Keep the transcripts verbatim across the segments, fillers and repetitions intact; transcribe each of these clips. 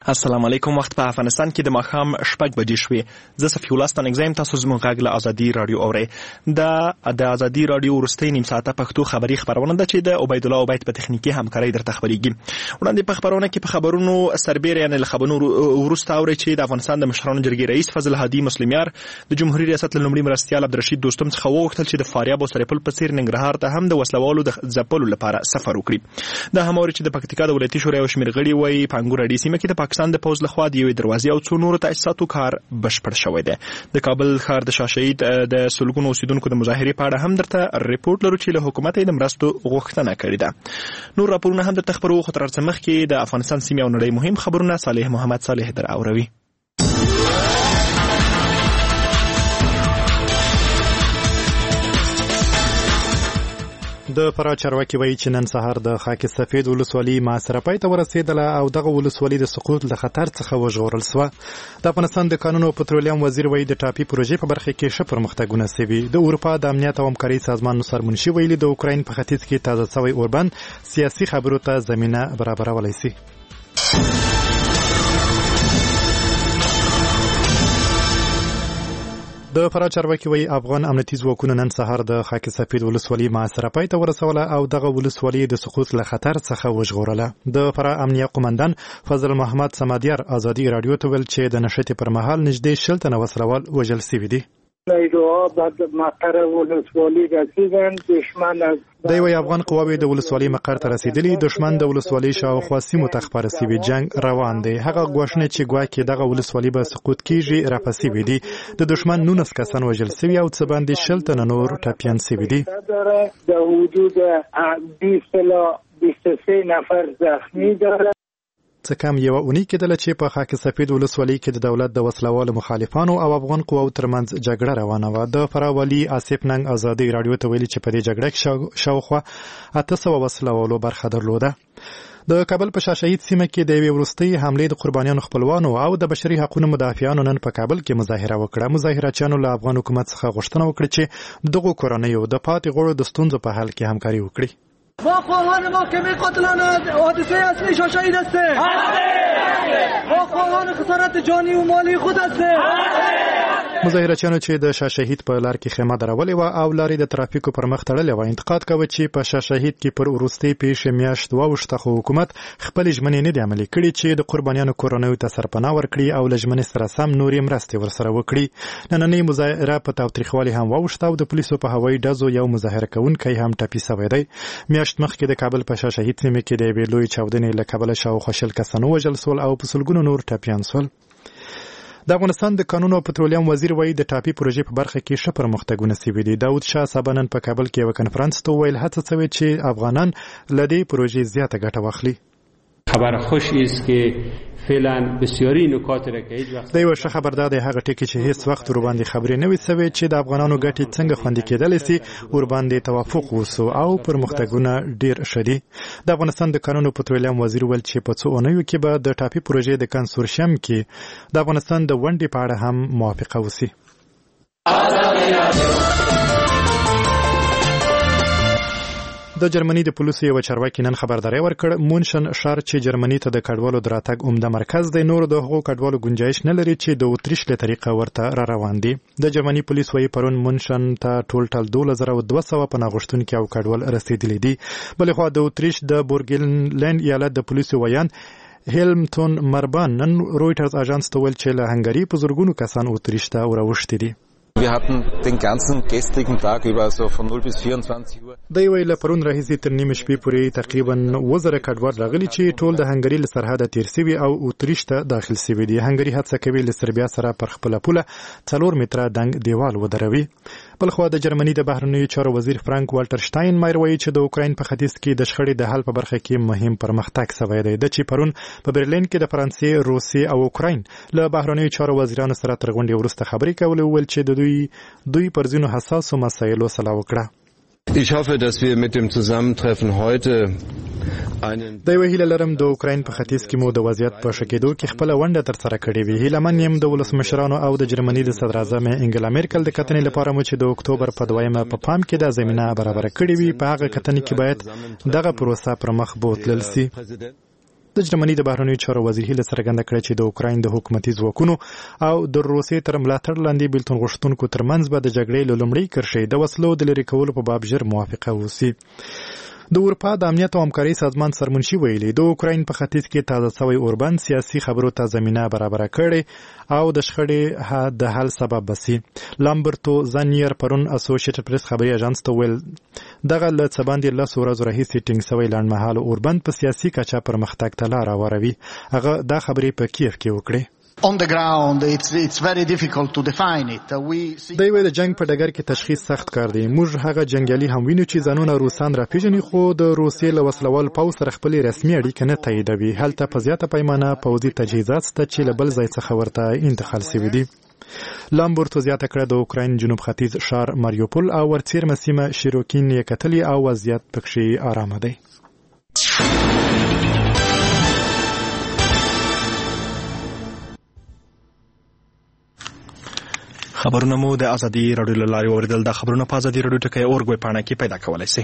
السلام علیکم. وخت په افغانستان کې د ماښام شپږ بجې شوې. زه صفي الله ستانکزی یم. تاسو زموږ غږ له ازادي رادیو اورئ. دا د ازادي رادیو وروستۍ نیم ساعته پښتو خبري خپرونه ده چې د عبید الله عبید په تخنیکي همکارۍ درته خبرېږي. وړاندې په خبرونه کې په خبرونو سربېره یعنې له خبرونو وروسته اورئ چې د افغانستان د مشرانو جرګې رئیس فضل هادي مسلمیار د جمهوریت ریاست له لومړي مرستیال عبدالرشید دوستم څخه وغوښتل چې د فاریاب او سرپل په څېر ننګرهار ته هم د وسلوالو د ځپلو لپاره سفر وکړي. دا هماوري چې د پکتیکا د ولایتي شورا یو شمېر غړي وایي په انګور اډې سیمه کې د پاکستان د پوځ لخوا د یوې دروازې او څو نورو تاسیساتو کار بشپړ شوی دی. د کابل ښار د شاه شهید د سلګونو اوسیدونکو د مظاهرې په اړه هم درته ریپورت لرو چې له حکومت یې د مرستو غوښتنه کړې ده. نور راپورونه هم درته خپرو، خو تر هر څه مخکې د افغانستان سیمې او نړۍ مهم خبرونه صالح محمد صالح در اوروي. د فراه چارواکي وایي چې نن سهار د خاک سفید ولسوالي محاصره پای ته ورسېدله او دغه ولسوالي د سقوط له خطر څخه وژغورل سوه. د افغانستان د کانونو او پترولیم وزیر وایي د ټاپي پروژې په برخه کې ښه پرمختګونه سوي. د اروپا د امنیت او همکارۍ سازمان نثار منشي ویلي د اوکراین په ختیځ کې تازه سوی اوربند سیاسي خبرو ته زمینه برابرولی سي. د فراه چارواکي وایي افغان امنیتي ځواکونو نن سهار د خاک سفید ولسوالي محاصره پای ته ورسوله او دغه ولسوالي د سقوط له خطر څخه وژغورله. د فراه امنیه قومندان فضل محمد سمادیار ازادي رادیو ته ویل چې د نښتې پر مهال نږدې شل تنه وسلوال وژل سوي دي. نیروها بعد مقر ولسوالی رسیدن. دشمن از دی وی افغان قواوی د ولسوالۍ مقر ته رسیدلی. دشمن د ولسوالۍ شاوخوا سیمو ته خپاره سوي. جنگ روان دی. هغه ګواښونه چې ګواکې دغه ولسوالۍ به سقوط کیږي راپسې دي. د دشمن نولس کسان وژل سوي او څه باندې شل تنه نور ټپیان سوي دي. د حدود بیست الی بیست و سه نفر زخمی داره. څه کم یوه اونۍ کېدله چې په خاک سفید ولسوالۍ کې د دولت د وسلوالو مخالفانو او افغان قواو ترمنځ جګړه روانه وه. د فراه والي آصف ننګ ازادي رادیو ته ویلي چې په دې جګړه کې شاوخوا اته سوه وسلوالو برخه درلوده. د کابل په شاه شهید سیمه کې د یوې وروستۍ حملې د قربانیانو خپلوانو او د بشري حقوقو مدافعانو نن په کابل کې مظاهره وکړه. مظاهرچیانو له افغان حکومت څخه غوښتنه وکړه چې دغو کورنیو د پاتې غړو د ستونزو په حل کې همکاري وکړي. ما خواهان محکمه قاتلان حادثه اصلی شاه شهید هستیم. ما خواهان خسارت جانی و مالی خود هستیم. مظاهرچیانو چې د شاه شهید په لار کې خیمه درولې وه او لارې د ترافیکو پر مخ تړلې وه انتقاد کوه چې په شاه شهید کې پر وروستۍ پیښې میاشت واوښته خو حکومت خپلې ژمنې نه دي عملي کړي چې د قربانیانو کورنیو ته سرپناه ورکړي او له ژمنې سره سم نورې مرستې ورسره وکړي. نننۍ مظاهره په تاوتریخوالي هم واوښته او د پولیسو په هوایي ډزو یو مظاهره کوونکی هم ټپي سوی دی. میاشت مخکې د کابل په شاه شهید سیمه کې د یوې لویې چاودنې له کبله شاوخوا شل کسان ووژل سول او په سلګونو نور ټپیان سول. د افغانستان د کانونو او پترولیم وزیر وایي د ټاپي پروژې په برخه کې ښه پرمختګونه سوي دي. داود شاه صاحب نن په کابل کې یو کنفرانس ته وویل هڅه سوې چې افغانان له دې پروژې زیاته ګټه واخلي. خبر خوش است که فعلا بسیاری نکات را که هیچ وقت دا یو ښه خبر ده د هغه ټکي چې هیڅ وخت ور باندې خبرې نه وي سوي چې د افغانانو ګټې څنګه خوندي کېدلی سي ور باندې توافق وسو او پرمختګونه ډیر ښه دي. د افغانستان د کانونو پترولیم وزیر ویل چې په څو اونیو کې به د ټاپي پروژې د کنسورشیم کې د افغانستان د ونډې په اړه هم موافقه وسي. د جرمني د پولیسو یو چارواکي نن خبرداری ورکړ مونشن ښار چې جرمني ته د کډوالو د راتګ عمده مرکز دی نور د هغو کډوالو گنجایش نه لري چې د اتریش له طریقه ورته را روان دي. د جرمني پولیس وایي پرون مونشن ته ټول ټال دولس زره دوه سوه پناه غوښتونکي او کډوال رسېدلي دي. بلې خوا د اتریش د بورګلنډ ایالت د پولیسو ویان هیلمتون مربان نن رویټرز اژانس ته ویل چې له هنګري په زرګونو کسان اتریش ته راوښتي دي. Wir hatten den ganzen gestrigen Tag über so von null bis vierundzwanzig Uhr. دی وی له پرون راهیسې تر نیمې شپې پورې تقریبا اووه زره کډوال راغلي چې ټول د هنګري له سرحده تیر سوي او اتریش ته داخل سوي دي. هنګري هڅه کوي له سربیا سره پر خپله پوله څلور متره دنګ دیوال ودروي. بلخوا د جرمني د بهرنیو چارو وزیر فرانک والټر شتاین مایر وایي چې د اوکراین په ختیځ کې د شخړې د حل په برخه کې مهم پرمختګ سوی دی. د چې پرون په برلین کې د فرانسې، روسیې او اوکراین له بهرنیو چارو وزیرانو سره تر غونډې وروسته خبرې کولې وویل چې د دوی دوی پر ځینو حساسو مسایلو سلا وکړه. Ich hoffe, dass wir mit dem Zusammentreffen heute د یو هیله لرم د اوکراین په ختیځ کې مو د وضعیت په ښه کېدو کې خپله ونډه ترسره کړې وي. هیلهمن یم د ولسمشرانو او د جرمني د صدراعظم انګلا میرکل د کتنې لپاره مو چې د اکتوبر په دویمه په پام کې دا زمینه برابره کړې وي. په هغه کتنې کې باید دغه پروسه پر مخ بوتلل سي. د جرمني د بهرنیو چارو وزیر هیله څرګنده کړې چې د اوکراین د حکومتي ځواکونو او د روسیې تر ملاتړ لاندې بیلتون غوښتونکو ترمنځ به د جګړې له لومړۍ کرښې د وسلو د لرې کولو په باب ژر موافقه وشي. د اروپا د امنیت او همکارۍ سازمان سرمنشي ویلي د اوکراین په ختیځ کې تازه شوی اوربند سیاسي خبرو ته زمینه برابره کړې او د شخړې د حل سبب بسي. لامبرتو زانیر پرون اسوسییټډ پریس خبري اژانس ته ویل دغه له څه باندې لس ورځې راهیسې ټینګ شوی لنډمهاله اوربند په سیاسي کچه پرمختګ ته لار هواروي. هغه دا خبرې په کیف کې وکړې. On the ground, it's it's very difficult to define it. We د یو د جنگ په ډګر کې تشخیص سخت کار دی. موږ هغه جنگیالي هم وینو چې ځانونه روسان راپېژني خو د روسیې له وسلوال پوځ سره خپلې رسمي اړیکې نه تاییدوي. هلته په زیاته پیمانه پوځي تجهیزات شته چې له بل ځای څخه ورته انتقال شوي دي. لامبورتو زیاته کړه د اوکراین جنوب ختیځ ښار ماریوپول او ورڅیرمه سیمه شیروکین یې کتلي او وضعیت پکښې آرامه دی. خبرونه مو د ازادي راډیو له لارې واوریدل. دا خبرونه په ازادي راډیو ټکی اورګ ویب پاڼه کې پیدا کولی شئ.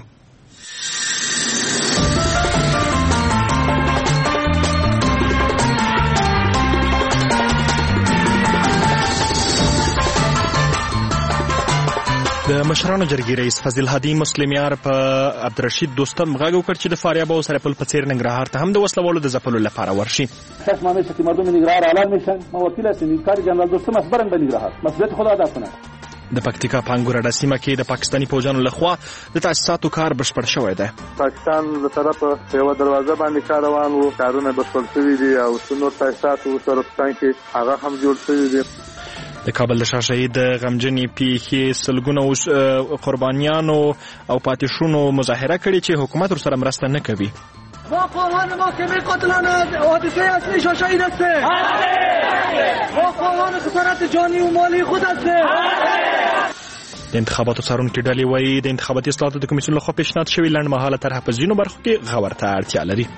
د مشرانو جرګې رئیس فضل هادي مسلمیار په عبدالرشید دوستم غږ وکړ چې د فاریاب او سرپل په څېر ننګرهار ته هم د وسلوالو د ځپلو لپاره ورشي. ما میشه که مردم ننگرهار اعلام میشن. ما وکیل هستیم کار جنرال دوستم از برن به ننگرهار مسئولیت خود ادا کنه. د پکتیکا په انګوراډه سیمه کې د پاکستاني پوځیانو لخوا د تاسیساتو کار بشپړ شوی دی. پاکستان له طرفه یوه دروازه باندې کار روان و، کارونه بشپړ شوي دي او څو نور تاسیسات اوس ورپسان کې هغه هم جوړ شوي دي. د کابل د شاه شهید غمجنې پیښې سلګونه قربانیانو او پاتې شونو مظاهره کړې چې حکومت ورسره مرسته نه کوي. ما خواهان محکمه قاتلان حادثه اصلی شاه شهید هستیم. ما خواهان خسارت جانی و مالی خود هستیم. د انتخاباتو څارونکي ډلې وایي د انتخاباتي اصلاحاتو د کمیسیون لخوا پیشنهاد شوې لنډمهاله طرحه په ځینو برخو کې غور ته اړتیا لري.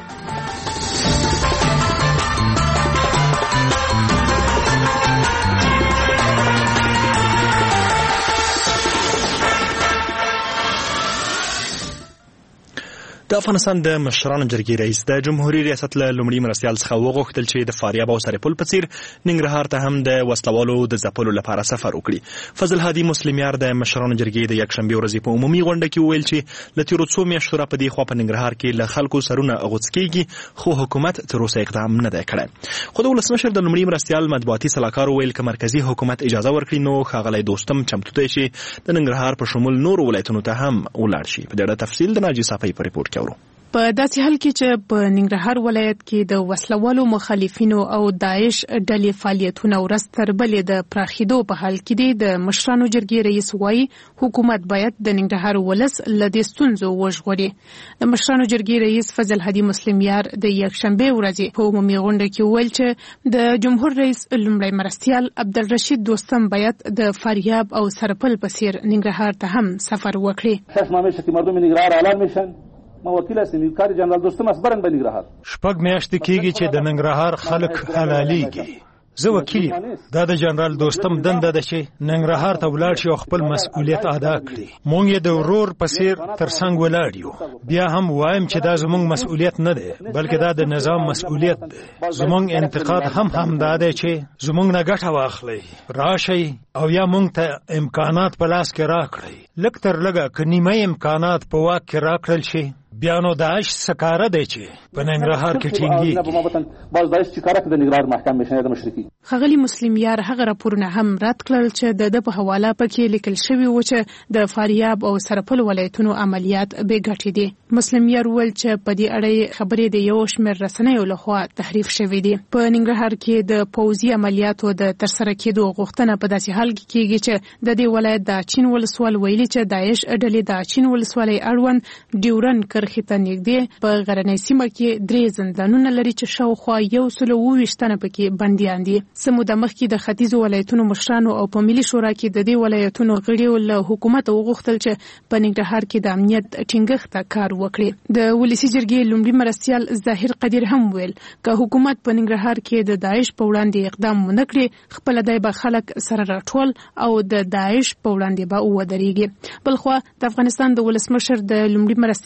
د افغانستان د مشرانو جرګې رئیس د جمهوریت ریاست له لومړي مرستیال څخه وغوښتل چې د فاریاب او سرپل په څیر ننګرهار ته هم د وسلوالو د ځپلو لپاره سفر وکړي. فضل هادي مسلمیار د مشرانو جرګې د یکشنبې ورځې په عمومي غونډه کې وویل چې له تېرو څو میاشتو را په دې خوا په ننګرهار کې له خلکو سرونه غوڅ کېږي خو حکومت تر اوسه اقدام نه دی کړی. خو د ولسمشر د لومړي مرستیال مطبوعاتي سلاکار وویل که مرکزي حکومت اجازه ورکړي نو ښاغلی دوستم چمتو دی چې د ننګرهار په شمول نورو ولایتونو ته هم ولاړ شي. په دې اړه تفصیل د ناجي صافی په ریپورټ کې اورو. په داسې حال کې چې په ننګرهار ولایت کې د وسلوالو مخالفینو او داعش ډلې فعالیتونه ورځ تر بلې د پراخېدو په حال کې دی، د مشرانو جرګې رئیس وایي حکومت باید د ننګرهار ولس له دې ستونزو وژغوري. د مشرانو جرګې رئیس فضل هادي مسلمیار د یکشنبې ورځې په عمومي غونډه کې وویل چې د جمهور رئیس لومړی مرستیال عبدالرشید دوستم باید د فاریاب او سرپل په څیر ننګرهار ته هم سفر وکړي. شش ماه میشه که مردم ننګرهار اعلام میشن. ما وکیل هستیم کار جنرال دوستم از برن به ننګرهار. شپږ میاشتې کېږي چې د ننګرهار خلک حلالېږي. زه وکیل یم. دا د جنرال دوستم دنده ده چې ننګرهار ته ولاړ شي او خپل مسؤلیت ادا کړي. مونږ یې د ورور په څیر تر څنګ ولاړ یو. بیا هم وایم چې دا زموږ مسؤلیت نه دی بلکې دا د نظام مسؤلیت دی. زموږ انتقاد هم همدا دی چې زموږ نه ګټه واخلئ، راشئ او یا مونږ ته امکانات په لاس کې راکړئ. لږ تر لږه که نیمه امکانات په واک کې راکړل شي بیا نو داعش سکاره دی چې په ننګرهار کې ټینګېږي. ښاغلي مسلمیار هغه راپورونه هم رد کړل چې د ده په حواله پکې لیکل شوي و چې د فاریاب او سرپل ولایتونو عملیات بې ګټې دي. مسلمیار وویل چې په دې اړه خبرې د یو شمېر رسنیو لخوا تحریف شوي دي. په ننګرهار کې د پوځي عملیاتو د ترسره کېدو غوښتنه په داسې حال کې کېږي چې د دې ولایت د اچین ولسوال ویلي چې داعش ډلې د اچین ولسوالۍ اړوند ډیورن کرښې ته نږدې په غرنۍ سیمه کې درې زندانونه لري چې شاوخوا یو سل او اووه ویشت تنه پکې بندیان دي. څه موده مخکې د ختیځو ولایتونو مشرانو او په ملي شورا کې د دې ولایتونو غړیو له حکومت وغوښتل چې په ننګرهار کې د امنیت ټینګښت ته کار وکړي. د ولسي جرګې لومړي مرستیال ظاهر قدیر هم ویل که حکومت په ننګرهار کې د داعش په وړاندې اقدام ونه کړي خپله دی به خلک سره راټول او د داعش په وړاندې به ودرېږي. بلخوا د افغانستان د ولسمشر د لومړي مرستیال عبدالرحمن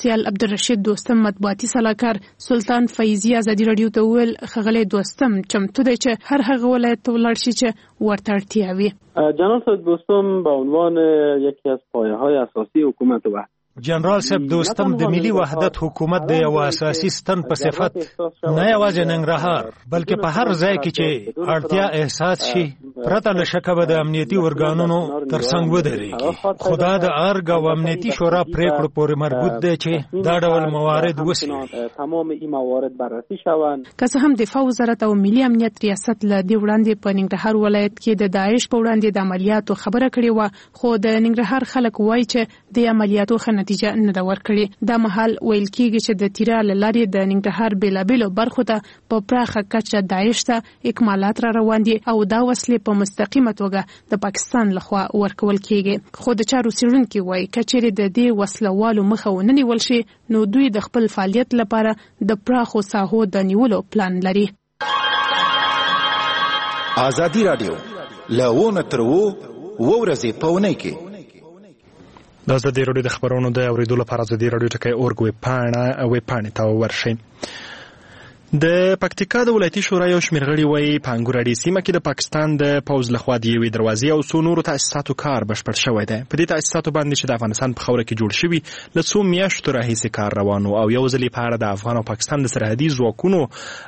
عبدالرشید دوستم مطبوعاتي سلاکار سلطان فیضی ازادي رادیو ته ویل خغلی دوستم چمتو دی چې هر هغه ولایت ته ولاړ شي چې ورته اړتیا وي. جناب صاحب دوستم به عنوان یکی از پایه‌های اساسی حکومت وحدت جنرال صاحب دوستم د ملي وحدت حکومت د یو اساسي ستن په صفت نه یوازې ننګرهار بلکې په هر ځای کې چې اړتیا احساس شي پرته له شکه به د امنیتي ارګانونو ترڅنګ ودرېږي. خو دا د ارګ او امنیتي شورا پریکړو پورې مربوط دی چې دا ډول موارد وڅېړي. تمام این موارد بررسی شوند. که څه هم دفاع وزارت او ملي امنیت ریاست له دې وړاندې په ننګرهار ولایت کې د داعش په وړاندې د عملیاتو خبره کړې وه، خو د ننګرهار خلک وایي چې د عملیاتو ښه نتیجه نه ده ورکړې. دا مهال ویل کېږي چې د تیرا له لارې د ننګرهار بېلابېلو برخو ته په پراخه کچه داعش ته اکمالات را روان دي او دا وسلې په مستقیمه توګه د پاکستان لخوا ورکول کېږي. خو د چارو څېړونکي وایي که چیرې د دې وسلوالو مخه ونه نیول شي نو دوی د خپل فعالیت لپاره د پراخو ساحو د نیولو پلان لري. ازادي رادیو لونه تر وو ورځې په ونې کې د ازادي رادیو د خبرونو د اوریدو لپاره ازادي رادیو ټکی اورګ ویب پاڼه ویب پاڼې ته ورشئ. د پکتیکا د ولایتي شورا یو شمېر غړي وایي په انګور اډې سیمه کې د پاکستان د پوځ لخوا د یوې دروازې او څو نورو تاسیساتو کار بشپړ شوی دی. په دې تاسیساتو باندې چې د افغانستان په خاوره کې جوړ شوي له څو میاشتو راهیسې کار روان و او یو ځل یې په اړه د افغان او پاکستان د سرحدي ځواکونو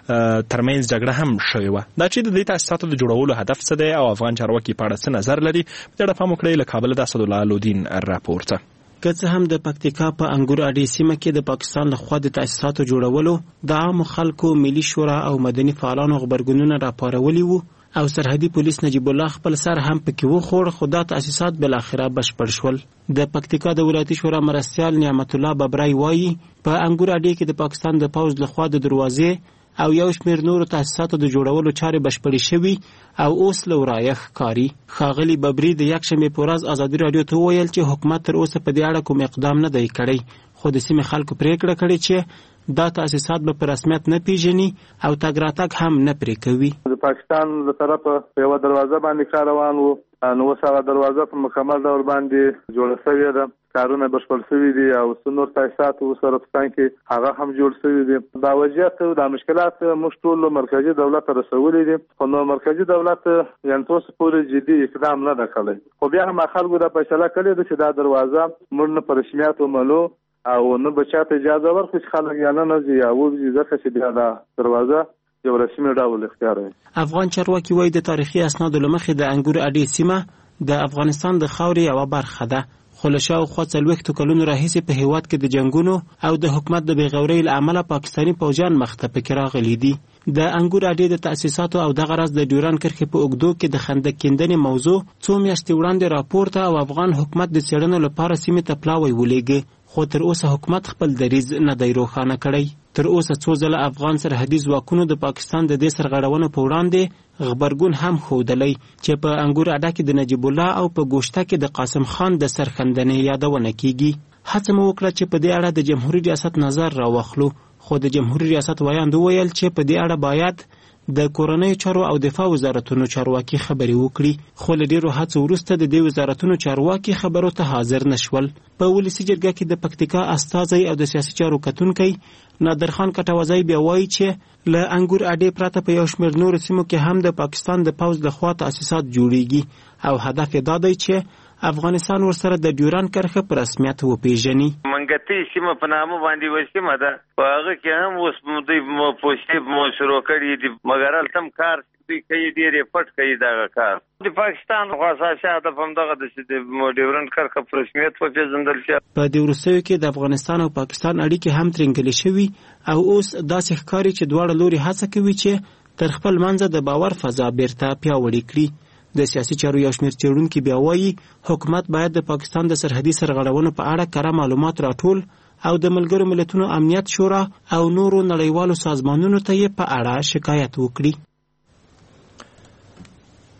ترمنځ جګړه هم شوې وه. دا چې د دې تاسیساتو د جوړولو هدف څه دی او افغان چارواکي په اړه څه نظر لري، په دې اړه پام وکړئ. له کابله د اسدالله لودین راپور ته. که څه هم د پکتیکا په انګور اډې سیمه کې د پاکستان لخوا د تاسیساتو جوړولو د عامو خلکو، ملي شورا او مدني فعالانو غبرګونونه راپارولي وو او سرحدي پولیس نجیب الله خپل سر هم پکې وخوړ، خو دا تاسیسات بالاخره بشپړ شول. د پکتیکا د ولایتي شورا مرستیال نعمت الله ببرای وایي په انګور اډې کې د پاکستان د پوځ لخوا د دروازې او یو شمېر نورو تاسیساتو د جوړولو چارې بشپړې شوي او اوس له ورایه ښکاري. ښاغلي ببري د یکشنبې په ورځ ازادي راډیو ته وویل چې حکومت تر اوسه په دې اړه کوم اقدام نه دی کړی، خو د سیمې خلکو پرېکړه کړې چې دا تاسیسات به په رسمیت نه پیژني او تګ راتګ هم نه پرې کوي. د پاکستان له طرفه په یوه دروازه باندې کار روان وو، نو اوس هغه دروازه په مکمل ډول باندې جوړه شوې ده، کارونه بشپړ شوي دي او څو نور تاسیسات اوس افغانستان کې هغه هم جوړ شوي دي. دا وضعیت او دا مشکلات موږ ټول مرکزي دولت ته رسولي دي، خو نو مرکزي دولت یعنې تر اوسه پورې جدي اقدام نه ده کړی. خو بیا هم خلکو دا فیصله کړې ده چې دا دروازه موږ نه په رسمیت ومنو او نه به چاته اجازه ورکړو چې خلک یا نه نځي یا ووځي، ځکه چې بیا دا دروازه یو رسمي ډول اختیار وي. افغان چارواکي وایي د تاریخي اسنادو له مخې د انګور اډې سیمه د افغانستان د خاورې یوه برخه ده، خو له شاوخوا څلوېښتو کلونو راهیسې په هېواد کې د جنګونو او د حکومت د بېغورۍ له امله پاکستاني پوځیان مخ ته پکې راغلي دي. د انګور اډې د تاسیساتو او دغه راز د ډیورنډ کرښې په اوږدو کې د خندق کیندنې موضوع څو میاشتې وړاندې راپورته او افغان حکومت د څېړنو لپاره سیمې ته پلاوی ولېږه، خو تر اوسه حکومت خپل دریځ نه دی روښانه کړی. تر اوسه څو ځله افغان سرحدي ځواکونو د پاکستان د دې سرغړونو په وړاندې غبرګون هم ښودلی چې په انګور اډه کې د نجیب الله او په ګوشته کې د قاسم خان د سرښندنې یادونه کیږي. هڅه مو وکړه چې په دې اړه د جمهوریت ریاست نظر راواخلو، خو د جمهوریت ریاست ویاند وویل چې په دې اړه باید د کورنیو چارو او دفاع وزارتونو چارواکي خبرې وکړي، خو له ډېرو هڅو وروسته د دې وزارتونو چارواکي خبرو ته حاضر نشول. په ولسي جرګه کې د پکتیکا استازی او د سیاسي چارو کتونکی نادرخان کټوازی بیا وایي چې له انګور اډې پرته په یو شمېر نورو سیمو کې هم د پاکستان د پوځ لخوا تاسیسات جوړیږي او هدف یې دا دی چې افغانستان ورسره د ډیورنډ کرښه په رسمیت وپیژني. منګتي سیمه په نامه باندې وایي سیمه ده، په هغه کې هم اوس دوی پوستې مو شروع کړي دي، مګر هلته هم کار دوی کوي، ډېر یې پټ کوي دغه کار. د پاکستان خو اساسي هدف همدغه ده چې د ډیورنډ کرښه په رسمیت وپېژندل شي. په دې وروستیو کې د افغانستان او پاکستان اړیکې هم ترنګلې شوي او اوس داسې ښکاري چې دواړه لوري هڅه کوي چې تر خپل منځه د باور فضا بیرته پیاوړې کړي. د سیاسي چارو یو شمېر څېړونکي بیا وایي حکومت باید د پاکستان د سرحدي سرغړونو په اړه کره معلومات راټول او د ملګرو ملتونو امنیت شورا او نورو نړیوالو سازمانونو ته یې په اړه شکایت وکړي.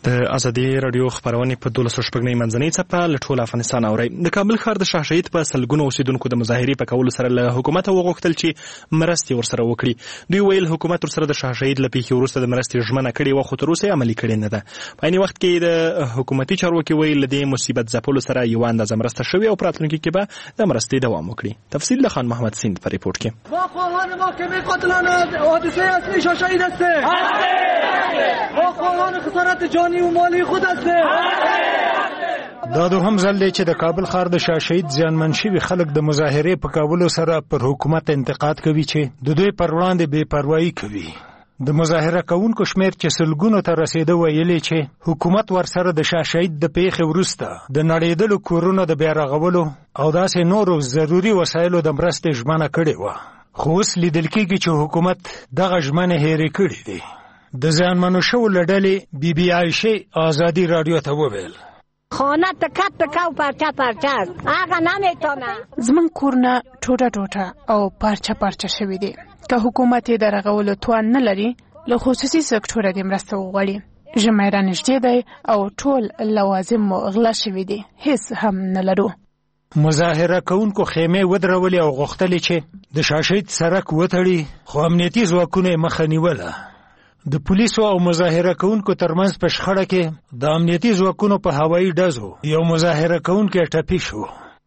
د ازادي رادیو خبرونه په دولس شپږنۍ منځنۍ څپه له ټول افغانستان اوري. د کابل ښار د شاه شهید په سلګونو اوسیدونکو د مظاهرې په کولو سره له حکومت وغوښتل چې مرستې ورسره وکړي. دوی ویل حکومت ورسره د شاه شهید له پیښې وروسته د مرستې ژمنه کړې وه، خو تر اوسه عملي کړې نه ده. په عین وخت کې د حکومتي چارواکي ویل له دې مصیبت ځپلو سره یو اندازه مرسته شوې او په راتلونکي کې به د مرستې دوام وکړي. تفصیل د خان محمد سیند په ریپورت کې. ما خواهان محکمه قاتلان حادثه اصلی شاه شهید هستیم. ما خواهان خسارت جانی و مالی خود دا دوهم ځل دی چې د کابل ښار د شاه شهید زیانمن شوي خلک د مظاهرې په کولو سره پر حکومت انتقاد کوي چې د دوی پر وړاندې بې پروايي کوي. د مظاهره کوونکو شمېر چې سلګونو ته رسېده ویلي چې حکومت ورسره د شاه شهید د پیښې وروسته د نړېدلو کورونو د بیا رغولو او داسې نورو ضروري وسایلو د مرستې ژمنه کړې وه، خو اوس لیدل کېږي چې حکومت دغه ژمنې هېرې کړې دي. د زیانمنو شوو له ډلې بي بي عایشې ازادي رادیو ته وویل خانه تکت تکه و پرچه پرچه است، هغه نمیتونه. زمون کورونه ټوټه ټوټه او پارچه پارچه شوي دي. که حکومت یې د رغولو توان نه لري، له خصوصي سکتوره دې مرسته وغواړي. ژمی رانږدې دی او ټول لوازم مو غلا شوي دي، هیڅ هم نه لرو. مظاهره کوونکو خیمې ودرولې او غوښتلې چې د شاه شهید سړک وتړي، خو امنیتي ځواکونو یې مخه نیوله. د پولیسو او مظاهره کوونکو ترمنځ په شخړه کې د امنیتي ځواکونو په هوایي ډزو یو مظاهره کوونکی ټپي شو.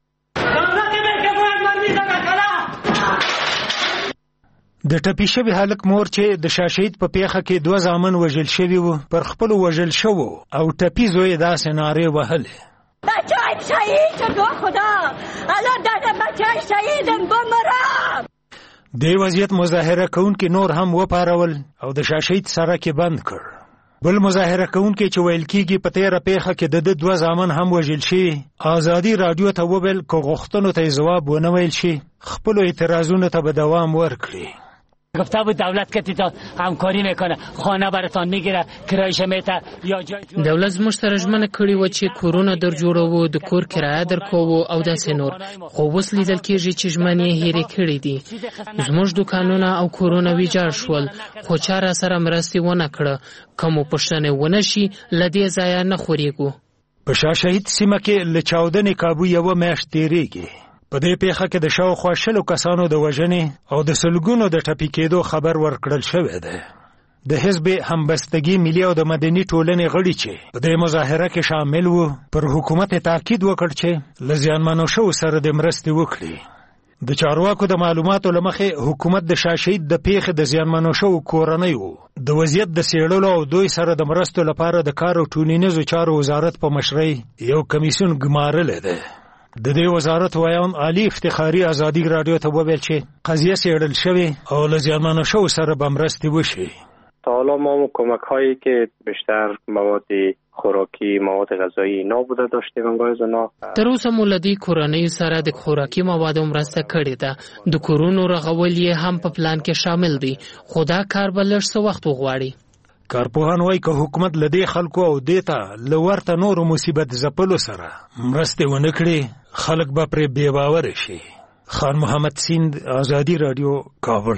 د ټپي شوي هلک مور چې د شاه شهید په پیښه کې دوه زامن وژل شوي وو، پر خپلو وژل شوو او ټپي زوی داسې نارې وهلې بچه‌ام شهید شد با خدا، الان داده بچه شهیدم بمرم. دې وضعیت مظاهره کوونکي نور هم وپارول او د شاه شهید سړک یې بند کړ. بل مظاهره کوونکي چې ویل کېږي په تېره پیښه کې د ده دوه زامن هم وژل شوي، ازادي رادیو ته وویل که غوښتنو ته یې ځواب ونه ویل شي، خپلو اعتراضونو ته به دوام ورکړي. گفته بود دولت که تا همکاری میکنه، خانه براتان میگیره، کرایش میته یا جای. دولت زموږ سره ژمنه کړې وه چې کورونه در جوړوو، د کور کرایه درکوو او داسې نور، خو اوس لیدل کېږي چې ژمنې یې هېرې کړې دي. زموږ دوکانونه او کورونه ویجاړ شول، خو چا را سره مرستې ونه کړه. که مو پوښتنې ونه شي، له دې ځایه نه خورېږو. په شاه شهید سیمه کې له چاودنې کابو یوه میاشت تېرېږي. په دې پیښه کې د شاوخوا شلو کسانو د وژنې او د سلګونو د ټپي کېدو خبر ورکړل شوی دی. د حزب همبستګي ملي او د مدني ټولنې غړي چې په دې مظاهره کې شامل وو، پر حکومت تاکید وکړ چې له زیانمنو شوو سره د مرستې وکړي. د چارواکو د معلوماتو له مخې حکومت د شاه شهید د پیښې د زیانمنو شوو کورنیو د وضعیت د څېړلو او دوی سره د مرستو لپاره د کار او ټولنیزو چارو وزارت په مشرۍ یو کمیسیون ګمارلی دی. د دې وزارت ویان علی افتخاری ازادي رادیو ته وویل چې قضیه څېړل شوې او له زیانمنو شوو سره به مرستې وشي. تا حالا ما کمک هایی که بیشتر مواد خوراکی، مواد غذایی اینا بوده داشتیم انگار زنا. تر اوسه مو له دې کورنیو سره د خوراکي موادو مرسته کړې ده. د کورونو رغول یې هم په پلان کې شامل دي، خو دا کار به لږ څه وخت وغواړي. کارپوهان وایي که حکومت له دې خلکو او دې ته له ورته نورو مصیبت ځپلو سره مرستې ونه کړي، خلک به پرې بې باوره شي. خان محمد سیند، ازادي رادیو، کابل.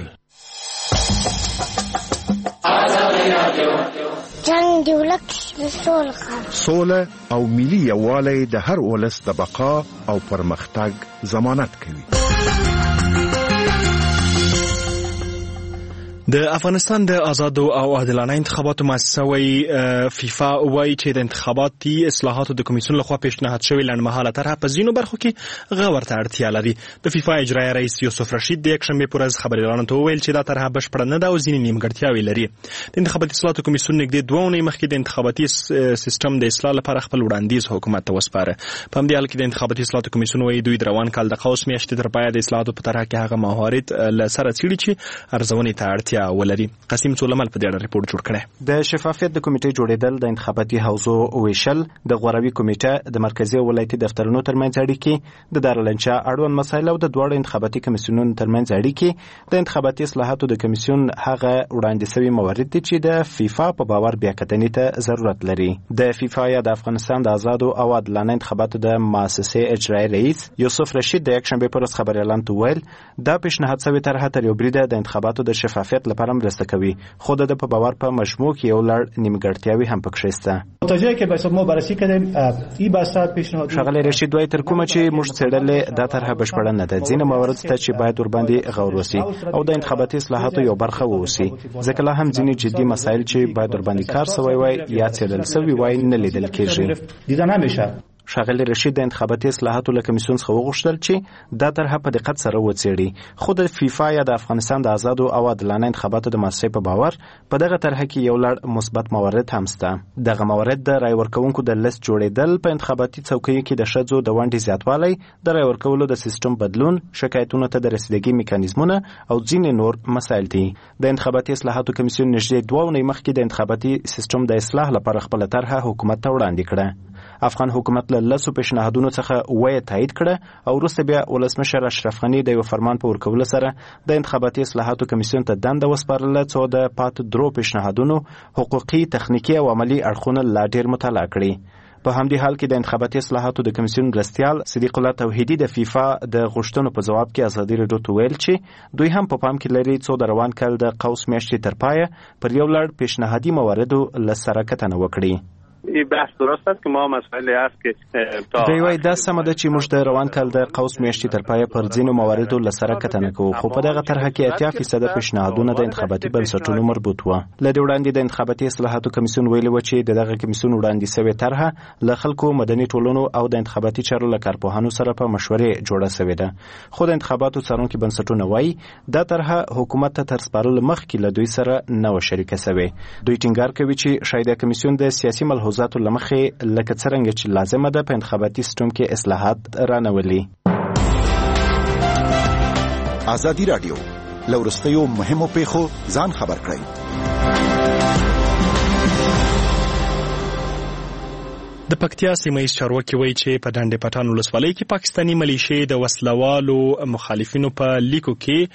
جنگ د ولک د سوله سوله او ملي یووالی د هر ولس د بقا او پرمختګ ضمانت کوي. د افغانستان د آزادو او عادلانه انتخاباتو مؤسسه وایي فیفا وایي چې د انتخاباتي اصلاحاتو د کمیسیون لخوا پیشنهاد شوی لنډمهاله طرحه په ځینو برخو کې غور ته اړتیا لري. د فیفا اجرایي رئیس یوسف رشید د یکشنبې په ورځ خبریالانو ته وویل چې دا طرحه بشپړه نه ده او ځینې نیمګړتیاوې لري. د انتخاباتي اصلاحاتو کمیسیون نږدې دوه اونۍ مخکې د انتخاباتي سیستم د اصلاح لپاره خپل وړاندیز حکومت ته وسپاره. په همدې حال کې د انتخاباتي اصلاحاتو کمیسیون وایي دوی د روان کال د قوس میاشتې تر پایه د اصلاحاتو په طرحه کې هغه موارد له سره څېړي چې ارزونې ته اړتیا ولري. قاسم سولمل په دې اړه ریپورت جوړ کړی. د شفافیت د کمیټې جوړېدل، د انتخاباتي حوزو ویشل، د غوروي کمیټه، د مرکزي او ولایتي دفترونو ترمنځ اړیکې، د دارالانشا اړوند مسایل او د دواړو انتخاباتي کمیسیونونو ترمنځ اړیکې، د انتخاباتي اصلاحاتو د کمیسیون هغه وړاندې شوي موارد دي چې د فیفا په باور بیاکتنې ته ضرورت لري. د فیفا یا د افغانستان د آزادو او عادلانه انتخاباتو د مؤسسې اجرایي رئیس یوسف رشید د یکشنبې په ورځ خبریالانو ته وویل دا پیشنهاد شوې طرحه تر یو بریده د انتخاباتو د شفافیت امنیت لپاره مرسته کوي، خو د په باور په مجموع کې یو لړ نیمګړتیاوې هم پکې شته. متوجه که بحث ما بررسی کردیم این بحثات پیشنهاد ښاغلی رشید وایي تر کومه چې موږ څېړلې دا طرحه بشپړه نه ده. ځینې موارد شته چې باید ورباندې غور وسي او د انتخاباتي اصلاحاتو یو برخه واوسي، ځکه لا هم ځینې جدي مسایل چې باید ورباندې کار سوی وای یا څېړل سوي وای نه لیدل کېږي. دیده نمیشه. ښاغلی رشید د انتخاباتي اصلاحاتو له کمیسیون څخه وغوښتل چې دا طرحه په دقت سره وڅېړي، خو د فیفا یا د افغانستان د آزادو او عادلانه انتخاباتو د مؤسسې په باور په دغه طرحه کې یو لړ مثبت موارد هم شته. دغه موارد د رای ورکوونکو د لیست جوړېدل، په انتخاباتي څوکیو کې د ښځو د ونډې زیاتوالی، د رای ورکولو د سیستم بدلون، شکایتونو ته د رسیدګۍ میکانیزمونه او ځینې نور مسایل دي. د انتخاباتي اصلاحاتو کمیسیون نږدې دوه اونۍ مخکې د انتخاباتي سیستم د اصلاح لپاره خپله طرحه حکومت ته وړاندې کړه. افغان حکومت له لسو پیشنهادونو څخه اوه تایید کړه او وروسته بیا ولسمشر اشرف غني د یو فرمان په ورکولو سره د انتخاباتي اصلاحاتو کمیسیون ته دنده وسپارله څو د پاتې درو پیشنهادونو حقوقي، تخنیکي او عملي اړخونه لا ډېر مطالعه کړي. په همدې حال کې د انتخاباتي اصلاحاتو د کمیسیون مرستیال صدیق الله توحیدي د فیفا د غوښتنو په جواب کې ازادي راډیو ته ویل چې دوی هم په پام کې لري څو د روان کال د قوس میاشتې تر پایه پر یو لړ پیشنهادي مواردو له سره کتنه وکړي. این بحث درست است که ما مسائلی است که دوی وایي دا سمه ده چې موږ د روان کال د قوس میاشتې تر پایه پر ځینو مواردو له سره کتنه کوو، خو په دغه طرحه کې اتیا فیصده پیشنهادونه د انتخاباتي بنسټونو مربوط وو. له دې وړاندې د انتخاباتي اصلاحاتو کمیسیون ویلي و چې د دغه کمیسیون وړاندې سوې طرحه له خلکو، مدني ټولنو او د انتخاباتي چارو له کارپوهانو سره په مشورې جوړه سوې ده، خو د انتخاباتو څارونکي بنسټونه وایي دا طرحه حکومت ته تر سپارلو مخکې له دوی سره نه وه شریکه سوې. دوی ټینګار کوي چې شاید د کمیسیون د سیاسي ملحوظاتو له مخې لکه څرنګه چې لازمه ده په انتخاباتي سیستم کې اصلاحات رانولي. ازادي راډیو له وروستیو مهمو پیښو ځان خبر کړئ. د پکتیا سیمه ییز چارواکي وایي چې په ډنډ پټان ولسوالۍ کې پاکستاني ملیشې د وسلوالو مخالفینو په لیکو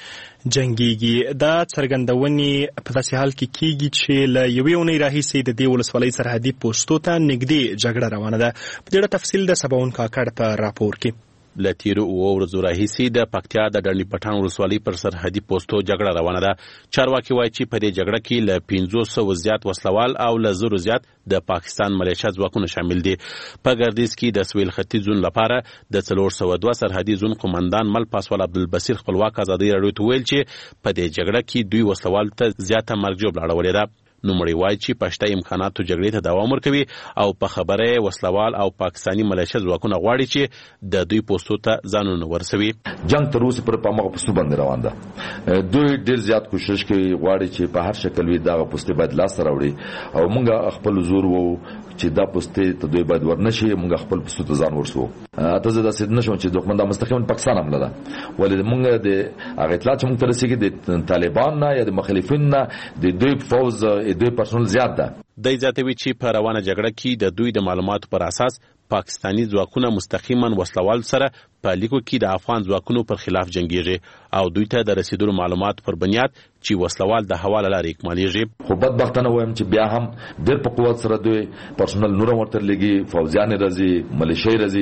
کې جنګيږي. دا څرګندونې په داسې حال کې کیږي چې له یوې اونۍ راهیسې د دې ولسوالۍ سرحدي پوسټو ته نږدې جګړه روانه ده. په دې اړه تفصیل د سباون کاکړ په راپور کې. له تیرو اوو ورځو راهیسې د پکتیا د ډنډ پټان ولسوالۍ پر سرحدي پوسټو جګړه روانه ده. چارواکي وایي چې په دې جګړه کې له پنځو سوو زیات وسلوال او له زرو زیات د پاکستان ملیشه ځواکونه شامل دي. په ګردیز کې د سویل ختیځ زون لپاره د څلور سوه دوه سرحدي زون قومندان مل پاسوال عبدالبصیر خپلواک ازادي راډیو ته ویل چې په دې جګړه کې دوی وسلوال ته زیاته مرګ ژوبله اړولې ده. نوموړی وایي چې پشته امکاناتو جګړې ته دوام ورکوي او په خبره وسلوال او پاکستاني ملیشه ځواکونه غواړي چې د دوی پوسټو ته ځانونه ورسوي. جنگ تر اوسه پر پامغه پوسټو باندې روان ده. دوی ډېر زیات کوشش کوي، غواړي چې په هر شکل وي دا پوسټه باید لاس راوړي او موږ خپل زور وو چې دا پوسټه ته دوی باید ورنشي، موږ خپل پوسټو ته ځان ورسو. اته زه د سید نشم چې دښمن د مستقیم پاکستان حمله ده، ولې موږ د هغه اطلاع چې موږ ته رسیږي د طالبان نه یا د مخالفین نه د دوی فوز دوی پرسونل زیات ده. د زیاتوي چې په روانه جګړه کې د دوی د معلوماتو پر اساس پاکستانی ځواکونه مستقیما وسلوال سره په لیکو کې د افغان ځواکونو پر خلاف جنگیږي او دوی ته د رسیدلو معلومات پر بنیاد چې وسلوال د هوا له لارې اکمالیږي. خو بدبختانه وایم چې بیا هم ډېر په قوت سره دوی پرسونل نور ورته لګي، فوجیان راځي، ملیشي راځي،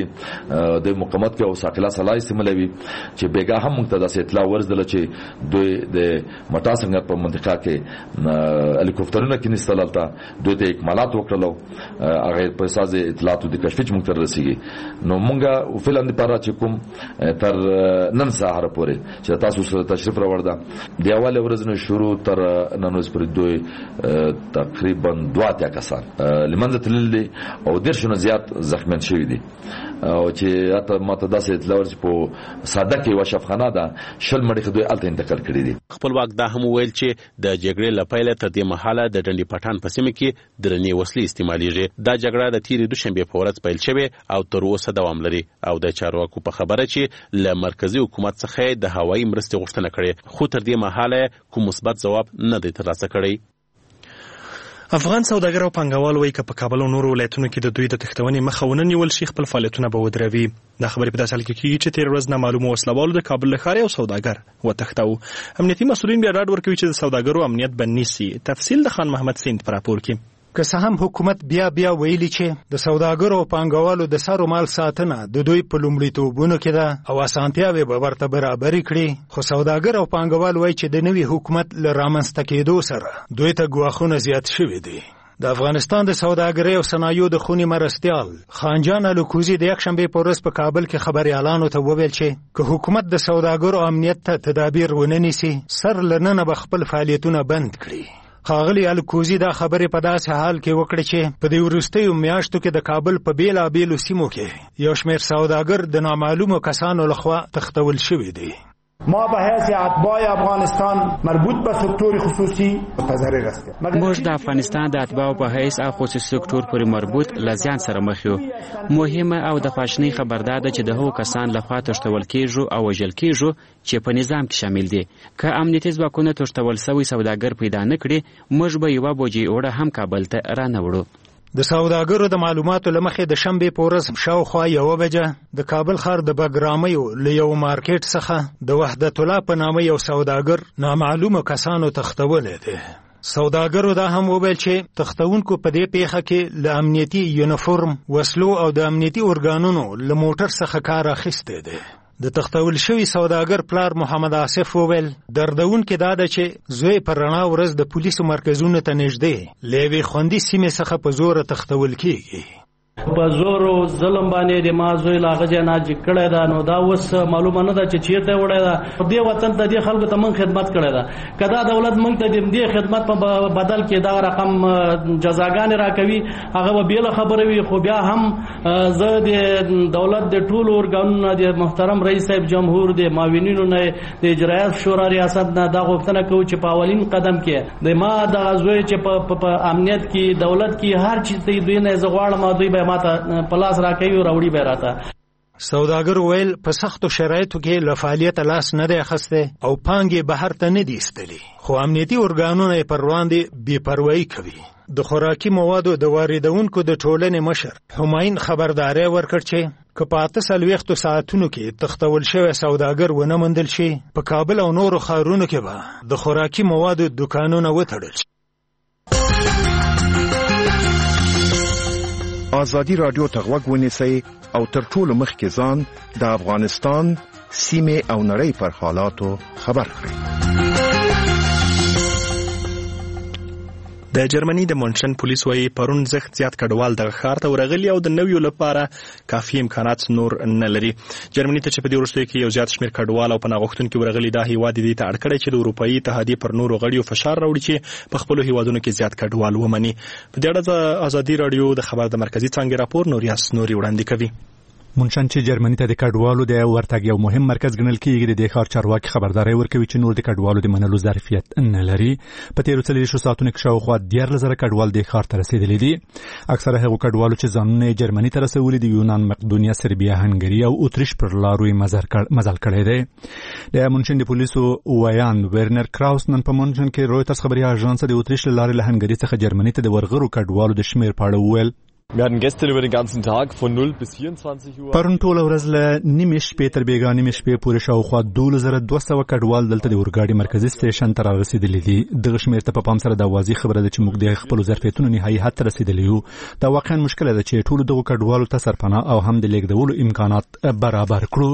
د مقاومت کې او ساقلا صلاح استعمالوي چې بیګا هم موږ ته داسې اطلاع ورسېدله چې دوی د مټا څنګه په منطقه کې هلیکوپټرونه کې نستل هلته دوی ته اکمالات وکړلو، هغه په اساس اطلاعاتو د کشف موږ ته رسیږي. نو موږ فعلا لپاره چې کوم تر نن سهار پورې چې تاسو سره تشریف راوړل د اول ورځ نه شروع تر نن ورځ پورې دوی تقریبا دوه اتیا کسان لمنځه تللي دي او ډېر زیات زخمیان شوي دي او چې اته ماته داسې اطلاع ورچ په ساده کې وشفخانه ده شل مړي دوی الته انتقال کړي دي. خپلواک دا هم ویل چې د جګړې لپاره تر دې مهاله د ډنډ پټان په سیمه کې درنې وسلې استعمالېږي. دا جګړه د تیرې دوشنبه په ورځ پیل شوه او تر اوسه دوام لري او د چارواکو په خبره چې له مرکزی حکومت څخه د هوایي مرستې غوښتنه کړې، خو تر دې مهاله کوم مثبت ځواب نه دی ترلاسه کړی. افغان سوداګر او پانګوال وایي که په کابل او نورو ولایتونو کې د دوی د تښتونې مخه ونه نیول شي خپل فعالیتونه به ودروي. دا خبرې په داسې حال کې کېږي چې تېره ورځ نامعلومو وسلوالو د کابل له ښاره یو سوداګر وتښتاوه. امنیتي مسؤلین بیا ډاډ ورکوي چې د سوداګرو امنیت به نیسي. تفصیل د خان محمد سیند په راپور کې. که څه هم حکومت بیا بیا ویلي چې د سوداګرو او پانګوالو د سر و مال ساتنه د دوی په لومړیتوبونو کې ده او اسانتیاوې به ورته برابرې کړي، خو سوداګر او پانګوال وایي چې د نوي حکومت له رامنځته کېدو سره دوی ته ګواښونه زیات شوي دي. د افغانستان د سوداګرۍ او صنایعو د خونې مرستیال خانجان الکوزي د یکشنبې په ورځ په کابل کې خبریالانو ته وویل چې که حکومت د سوداګرو امنیت ته تدابیر ونه نیسي، سر له ننه به خپل فعالیتونه بند کړي. ښاغلي الکوزي دا خبرې په داسې حال کې وکړې چې په دې وروستیو میاشتو کې د کابل په بېلابېلو سیمو کې یو شمېر سوداګر د نامعلومو کسانو لخوا تښتول شوي دي. ما به حیث اتباع افغانستان مربوط به سکتور خصوصی متضرر هستیم. موږ د افغانستان د اتباع په حیث او خصوصي سکتور پورې مربوط لزیان سره مخ یو. مهمه او د خواشنۍ خبر ده چې د هغو کسان لخوا تښتول کېږي او وژل کېږي چې په نظام کې شامل دي. که امنیتي ځواکونه تښتول سوي سوداګر پیدا نه کړي، موږ به یوه بوجۍ اوړه هم کابل ته رانوړو. د سوداګرو د معلوماتو له مخې د شنبې په ورځ شاوخوا یوه بجه د کابل ښار د بګرامیو له یو مارکیټ څخه د وحدت الله په نامه یو سوداګر نامعلومو کسانو تښتولی دی. سوداګرو دا هم وویل چې تښتونکو په دې پیښه کې له امنیتي یونیفورم، وسلو او د امنیتي ارګانونو له موټر څخه کار اخیستی دی. د تښتول شوي سوداګر پلار محمد آصف وویل دردونکې دا ده چې زوی پر رڼا ورځ د پولیسو مرکزونو ته نږدې له یوې خوندي سیمې څخه په زوره تښتول کېږي. په زور او ظلم باندې د ما زوی لا غځه نه کړی دا، نو دا اوس معلومه نه ده چې چیرته وړی دا. دې وطن ته دې خلکو ته مونږ خدمت کړی دا، کدا دولت مونږ ته دې خدمت په بدل کې دا رقم جزاګانې راکوي، هغه به بیل خبره وي. خو بیا هم زه د دولت د ټولو ارګانونو د محترم رئیس صاحب جمهور د معاونینو نه د اجرایه شورا ریاست نه دا غوښتنه کوي چې په اولین قدم کې د ما د زوی چې په امنیت کې دولت کې هر چیز ته دوی نه زغواړم دوی به ماته پلاس راکوي او راوړي به راته. سوداګر ویل په سختو شرایطو کې له فعالیته لاس نه دی اخیستی او پانګې بهر ته نه دي ایستلي، خو امنیتي ارګانونه یې پر وړاندې بې پروایي کوي. د خوراکي موادو د واردونکو د ټولنې مشر هماین خبرداری ورکړ چې که په اته څلوېښتو ساعتونو کې تښتول شوی سوداګر ونه موندل شي، په کابل او نورو ښارونو کې به د خوراکي موادو دوکانونه وتړل شي. ازادي رادیو ته غوږ ونیسئ او تر ټولو مخکې ځان د افغانستان سیمې او نړۍ پر حالاتو خبر کړئ. د جرمني د مونشن پولیس وايي پرون زخت زیات کډوال دغه ښار ته ورغلي او د نویو لپاره کافي امکانات نور نه لري. جرمني ته چې په دې وروستیو کې یو زیات شمېر کډوال او پناه غوښتونکي ورغلي، دا هیواد دې ته اړ کړی چې د اروپایي اتحادیې پر نورو غړیو فشار راوړي چې په خپلو هیوادونو کې زیات کډوال ومني. په دې اړه ازادي راډیو د خبر د مرکزي څانګې راپور نوریاس نوري وړاندې کوي. مونشن چې جرمني ته د کډوالو د ورتګ یو مهم مرکز ګڼل کېږي، د دې ښار چارواکي خبرداری ورکوي چې نور د کډوالو د منلو ظرفیت نه لري. په تېرو څلوېښتو ساعتونو کې شاوخوا دیارلس زره کډوال دې ښار ته رسېدلي دي. اکثره هغو کډوالو چې ځانونه یې جرمني ته رسولي دي یونان، مقدونیا، سربیا، هنګري او اتریش پر لارو یې مزل کړی دی. د مونشن د پولیسو ویاند ورنر کراوس نن په مونشن کې رویټرز خبري اژانس د اتریش له لارې له هنګري څخه جرمني ته د ورغلو کډوالو د شمېر په اړه وویل. Wir hatten gestern über den ganzen Tag von null bis vierundzwanzig Uhr. پرون ټوله ورځ له نیمې شپې تر بېګا نیمې شپې پورې شاوخوا دولس زره دوه سوه کډوال دلته د اورګاډي مرکزي سټیشن ته رارسېدلي دي. دغه شمېر ته په پام سره دا واضح خبره ده چې موږ د خپلو ظرفیتونو نهایي حد ته رسېدلي یو. دا واقعا مشکله ده چې ټولو دغو کډوالو ته سرپناه او هم د لېږدولو امکانات برابر کړو.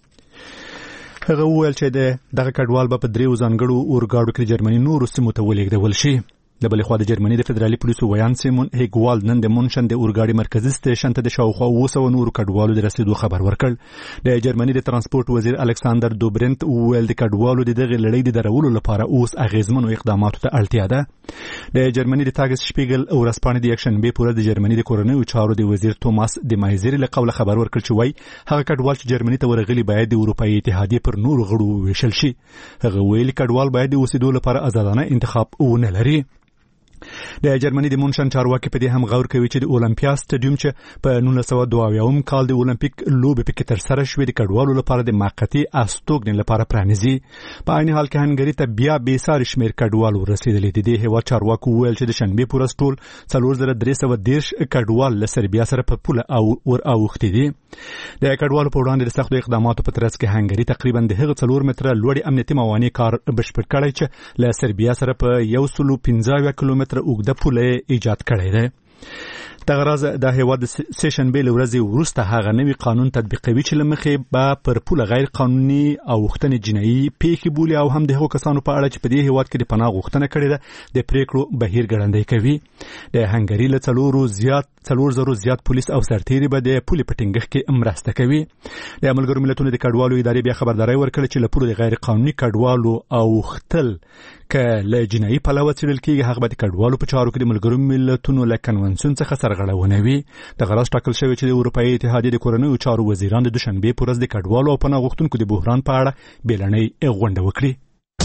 هغه وویل چې دغه کډوال به په دریو ځانګړو اورګاډو کې جرمني نورو سیمو ته ولېږدول شي. د بلې خوا د جرمني د فدرالي پولیسو ویان سیمون هیګوالد نن د مونشن د اورګاډي مرکزي سټیشن ته د شاوخوا اوه سوه نورو کډوالو د رسېدو خبر ورکړ. د جرمني د ترانسپورت وزیر الکساندر دوبرنت وویل د کډوالو د دغې لړۍ د درولو لپاره اوس اغېزمنو اقداماتو ته اړتیا ده. د جرمني د تاګس شپیګل ورځپاڼې د یکشنبې په ورځ د جرمني د کورنیو چارو د وزیر توماس د مایزري له قوله خبر ورکړ چې وایي هغه کډوال چې جرمني ته ورغلي باید د اروپایي اتحادیې پر نورو غړو وویشل شي. هغه ویلي کډوال باید د اوسېدو لپاره ازادانه انتخاب ونه لري. د جرمني د مونشن چارواکي په دې هم غور کوي چې د اولمپیا سټاډیوم چې په نولس سوه دوه اویایم کال د اولمپیک لوبې پکې ترسره شوې د کډوالو لپاره د موقتي استوګنې لپاره پرانیزي. په عین حال کې هنګري ته بیا بېساري شمېر کډوال ورسېدلي دي. د هېواد چارواکو وویل چې د شنبې په ورځ ټول څلور زره درې سوه دېرش کډوال له سربیا سره په پوله ور اوښتي دي. د کډوالو په وړاندې د سختو اقداماتو په ترڅ کې هنګري تقریبا د هغه څلور متره لوړې امنیتي موانع کار بشپړ کړی چې له سربیا سره په یو سلو پنځه اویا کیلومتره کیلومتره اوږده پوله ایجاد کړې ده. دغه راز د هیواد د سیشنبې له ورځې وروسته هغه نوي قانون تطبیقوي چې له مخې به پر پوله غیر قانوني او غوښتنې جنایي پیښې بولي او هم د هغو کسانو په اړه چې په دې هیواد کې د پناه غوښتنه کړې ده د پریکړو بهیر ګړندی کوي. د هنګري له څلورو زیات څلور زرو زیات پولیس او سرتیري به د پولې په ټینګښت کې مرسته کوي. د ملګرو ملتونو د کډوالو ادارې بیا خبرداری ورکړه چې له پولې د غیر قانوني کډوالو او غوښتل که له جنایي پلوه څېړل کېږي هغه به د کډوالو په چارو کې د ملګرو ملتونو له کنونسیون څخه سرغړونه وي. دغه راز ټاکل شوی چې د اروپایي اتحادیې د کورنیو چارو وزیران د دوشنبې په ورځ د کډوالو او پناه غوښتونکو د بحران په اړه بیړنۍ غونډه وکړي.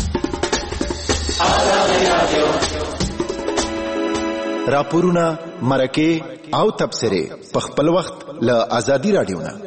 راپورونه، مرکې او تبصرې په خپل وخت له آزادي رادیو نه.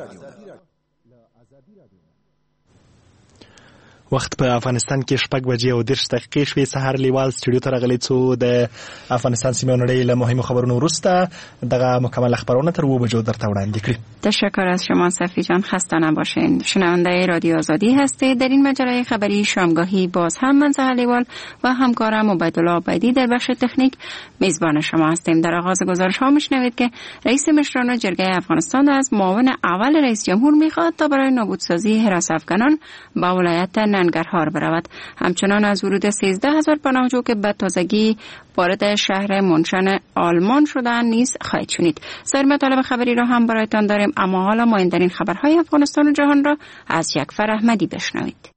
وخت په افغانستان کې شپږ بجې او دېرش دقیقې شوې. سهار لیوال سټوډیو ته راغلی څو د افغانستان سیمې او نړۍ له مهمو خبرونو وروسته دغه مکمل خبرونه تر اوه بجو درته وړاندې کړي. تشکر از شما صفی جان، خسته نباشین. شنونده رادیو آزادی هستید. در این مجله خبری شامگاهی باز هم من زهر لیوال و همکارم عبیدالله عبیدی در بخش تکنیک میزبان شما هستیم. در آغاز گزارش ها میشنوید که رئیس مشران جرگه افغانستان از معاون اول رئیس جمهور میخواد تا برای نابودسازی حراس افغانان با ولایت ننگرهار برود. همچنان از ورود سیزده هزار پناهجو که به تازگی وارد شهر منشن آلمان شدن نیز خواهید شنید. سایر مطالب خبری را هم برایتان داریم، اما حالا مهمترین خبرهای افغانستان و جهان را از یکفر احمدی بشنوید.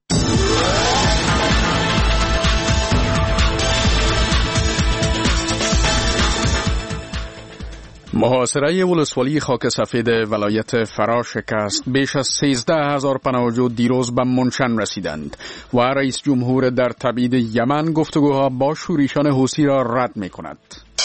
محاصره ولسوالی خاک سفید ولایت فرا شکست. بیش از سیزده هزار پناهجو دیروز به منشن رسیدند و رئیس جمهور در تبعید یمن گفتگوها با شورشیان حوثی را رد می کند.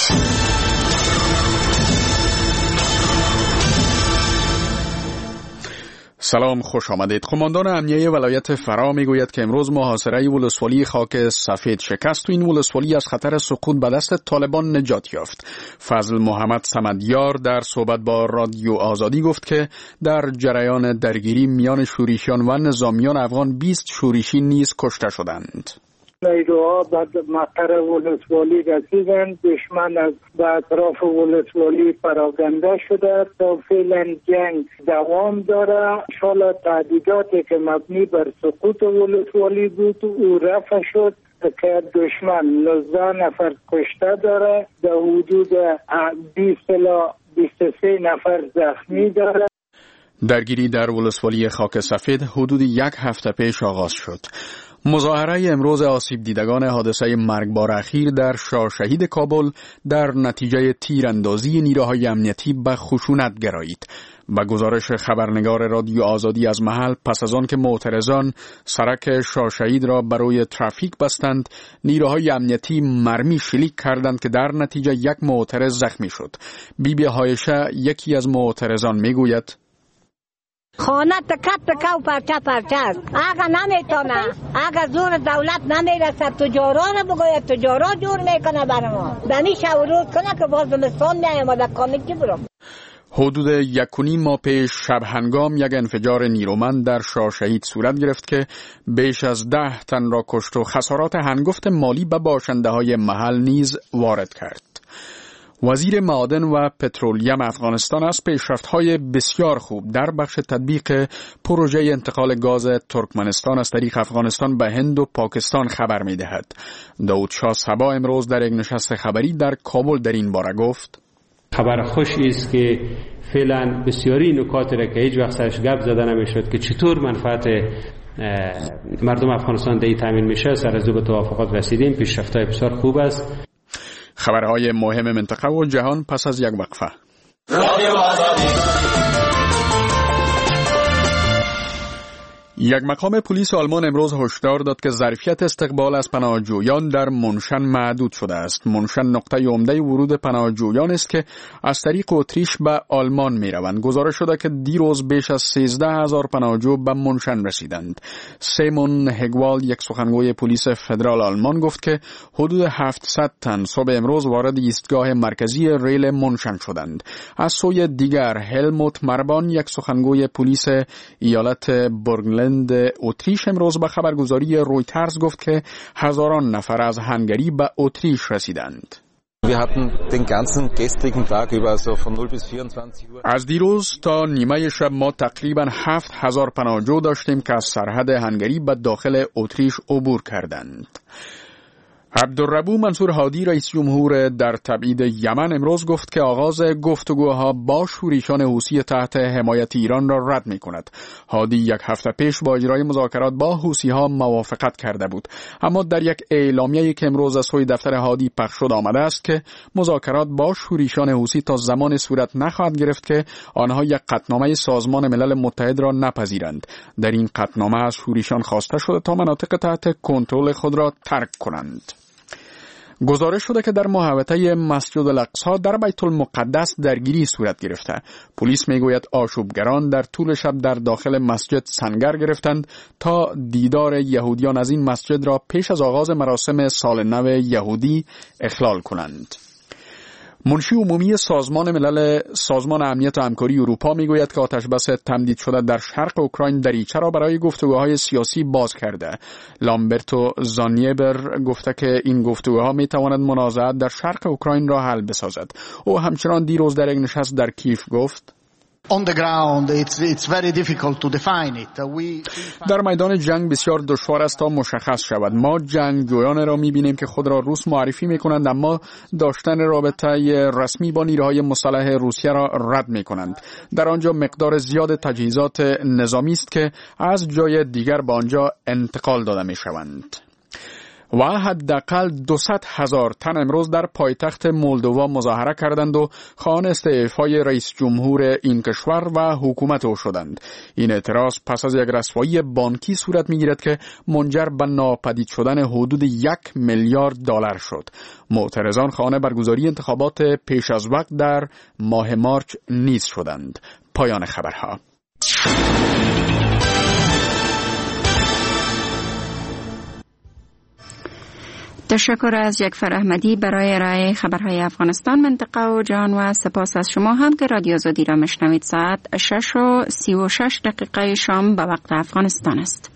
سلام، خوش آمدید. قماندان امنیه ولایت فرا میگوید که امروز محاصره ولسوالی خاک سفید شکست و این ولسوالی از خطر سقوط به دست طالبان نجات یافت. فضل محمد صمدیار در صحبت با رادیو آزادی گفت که در جریان درگیری میان شورشیان و نظامیان افغان بیست شورشی نیز کشته شدند. نیروها به مقر ولسوالی رسیدند. دشمن از به اطراف ولسوالی پراکنده شده. تا فعلا جنگ دوام داره. انشالله تهدیداتی که مبنی بر سقوط ولسوالی بود او رفع شد که دشمن نوزده نفر کشته داره. در حدود بیست الی بیست و سه نفر زخمی داره. درگیری در ولسوالی خاک سفید حدود یک هفته پیش آغاز شد. مظاهره امروز آسیب دیدگان حادثه مرگبار اخیر در شاه شهید کابل در نتیجه تیراندازی نیروهای امنیتی به خشونت گرایید. با گزارش خبرنگار رادیو آزادی از محل، پس از آن که معترضان سرک شاه شهید را برای ترافیک بستند، نیروهای امنیتی مرمی شلیک کردند که در نتیجه یک معترض زخمی شد. بیبی هایشه یکی از معترضان میگوید: خانه تکه تکه و پرچه پرچه است. اگه نمیتونه، اگه زور دولت نمیرسه، تجاران بگوید تجاران جور میکنه برای ما. بمی شورود کنه که باز زمستان میایم و دکانه کی برم. حدود یک و نیم ماه پیش شب هنگام یک انفجار نیرومند در شاه شهید صورت گرفت که بیش از ده تن را کشت و خسارات هنگفت مالی به باشنده های محل نیز وارد کرد. وزیر معادن و پترولیم افغانستان از پیشرفت‌های بسیار خوب در بخش تطبیق پروژه انتقال گاز ترکمنستان از طریق افغانستان به هند و پاکستان خبر می‌دهد. داود شاه صبا امروز در یک نشست خبری در کابل در این باره گفت: خبر خوشی است که فعلا بسیاری نکاتی را که هیچ وقت سرش گپ زده نمی‌شد که چطور منفعت مردم افغانستان در این تامین میشه، سر از دو به توافقات رسیدیم. پیشرفت‌های بسیار خوب است. خبرهای مهم منطقه و جهان پس از یک وقفه. یک مقام پلیس آلمان امروز هشدار داد که ظرفیت استقبال از پناهجویان در منشن محدود شده است. منشن نقطه عمده ورود پناهجویان است که از طریق اتریش به آلمان می روند. گزارش شده که دیروز بیش از سیزده هزار پناهجو به منشن رسیدند. سیمون هگوال، یک سخنگوی پلیس فدرال آلمان، گفت که حدود هفتصد تن صبح امروز وارد ایستگاه مرکزی ریل منشن شدند. از سوی دیگر هلموت مربان، یک سخنگوی پلیس ایالت برگلند اتریش، امروز به خبرگزاری رویترز گفت که هزاران نفر از هنگری به اتریش رسیدند. Wir hatten den ganzen gestrigen Tag über so von null bis vierundzwanzig Uhr. از دیروز تا نیمه شب ما تقریبا هفت هزار پناهجو داشتیم که از سرحد هنگری به داخل اتریش عبور کردند. عبدالربو منصور هادی رئیس جمهور در تبعید یمن امروز گفت که آغاز گفتگوها با شورشیان حوثی تحت حمایت ایران را رد می کند. هادی یک هفته پیش با اجرای مذاکرات با حوثی ها موافقت کرده بود، اما در یک اعلامیه‌ای که امروز از سوی دفتر هادی پخش شد آمده است که مذاکرات با شورشیان حوثی تا زمان صورت نخواهد گرفت که آنها یک قطعنامه سازمان ملل متحد را نپذیرند. در این قطعنامه از شورشیان خواسته شده تا مناطق تحت کنترل خود را ترک کنند. گزارش شده که در محوطه مسجد الاقصی در بیت المقدس درگیری صورت گرفته. پلیس میگوید آشوبگران در طول شب در داخل مسجد سنگر گرفتند تا دیدار یهودیان از این مسجد را پیش از آغاز مراسم سال نو یهودی اخلال کنند. منشی عمومی سازمان ملل سازمان امنیت و همکاری اروپا میگوید که آتشبس تمدید شده در شرق اوکراین دریچه را برای گفتگوهای سیاسی باز کرده. لامبرتو زانیبر گفته که این گفتگوها میتواند منازعات در شرق اوکراین را حل بسازد. او همچنان دیروز در یک نشست در کیف گفت On the ground, it's, it's very difficult to define it. We... در میدان جنگ بسیار دشوار است تا مشخص شود. ما جنگجویان را می‌بینیم که خود را روس معرفی می‌کنند، اما داشتن رابطه رسمی با نیروهای مسلح روسیه را رد می‌کنند. در آنجا مقدار زیاد تجهیزات نظامی است که از جای دیگر به آنجا انتقال داده می‌شوند. و حداقل دویست هزار تن امروز در پایتخت مولدووا مظاهره کردند و خواهان استعفای رئیس جمهور این کشور و حکومت او شدند. این اعتراض پس از یک رسوایی بانکی صورت می‌گیرد که منجر به ناپدید شدن حدود یک میلیارد دلار شد. معترضان خواهان برگزاری انتخابات پیش از وقت در ماه مارچ نیز شدند. پایان خبرها. تشکر از یکفر احمدی برای رای خبرهای افغانستان، منطقه و جهان و سپاس از شما هم که رادیو آزادی را مشنوید. ساعت شش و سی و شش دقیقه شام به وقت افغانستان است.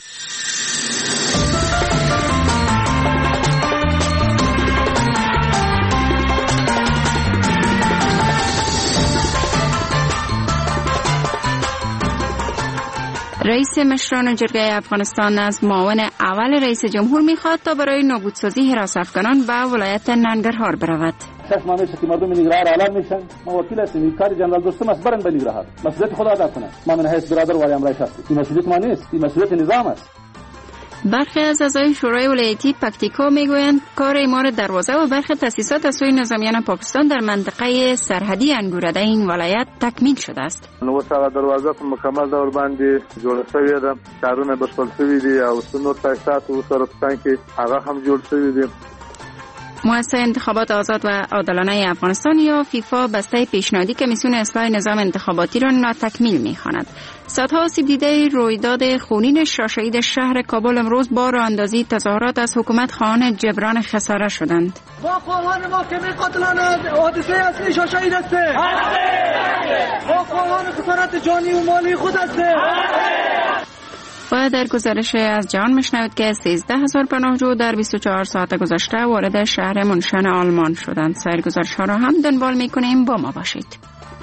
رئیس مشران جرگه افغانستان از معاون اول رئیس جمهور میخواد تا برای نابودسازی حراس افغانان به ولایت ننگرهار برود. شش ماه میشه که مردم ننگرهار علم میشن. ما وکیل هستیم، کار جنرال دوستم است، برن به ننگرهار. مسئولیت خود ادا کنه. ما من حیث برادر ولی امرای شخصی. این مسئولیت ما نیست، این مسئولیت نظام است. برخی از اعضای شورای ولایتی پکتیکا میگویند کار اعمار دروازه و برخی تاسیسات از سوی نظامیان پاکستان در منطقه سرحدی انگورده این ولایت تکمیل شده است. نو سره دروازه په مکمل ډول باندې جوړ شوې ده، کارونه بشپړ شوي دي او څو تاسیسات سره پسان کې هغه هم جوړ شوي دي. مؤسسه انتخابات آزاد و عادلانه افغانستان یا فیفا بسته پیشنهادی کمیسیون اصلاح نظام انتخاباتی را ناتکمیل می‌خواند. صدها آسیب دیده رویداد خونین شاه شهر کابل امروز با راه اندازی تظاهرات از حکومت خواهان جبران خساره شدند. ما خواهان محکمه قاتلان حادثه اصلی شاه شهید هستیم. ما خواهان خسارت جانی و مالی خود هستیم. و در گزارش از جهان میشنوید که سیزده هزار پناهجو در بیست و چهار ساعت گذشته وارد شهر منشن آلمان شدند. سایر گزارش ها را هم دنبال میکنیم، با ما باشید.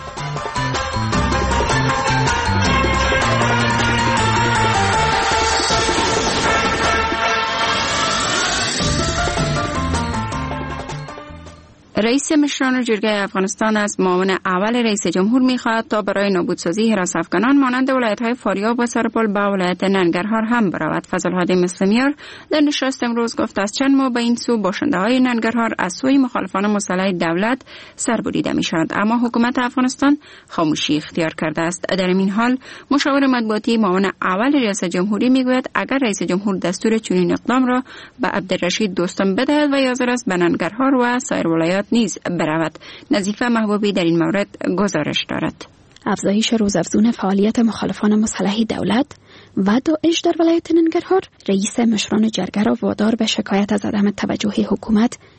رئیس مشران جرگه افغانستان از معاون اول رئیس جمهور می‌خواهد تا برای نابودسازی حراس افغانان مانند ولایت‌های فاریاب و سرپل به ولایت ننگرهار هم برود. فضل هادی مسلمیار در نشست امروز گفت از چند ماه به این سو باشنده‌های ننگرهار از سوی مخالفان مسلح دولت سربریده می‌شوند، اما حکومت افغانستان خاموشی اختیار کرده است. در این حال مشاور مطبوعاتی معاون اول رئیس جمهوری می‌گوید اگر رئیس جمهور دستور چنین اقدام را به عبدالرشید دوستم بدهد و حاضر است به ننگرهار و سایر ولایات نیز برود. نظیفه محبوبی در این مورد گزارش دارد. افزایش روزافزون فعالیت مخالفان مسلح دولت و داعش در ولایت ننگرهار رئیس مشران جرگه را وادار به شکایت از عدم توجه حکومت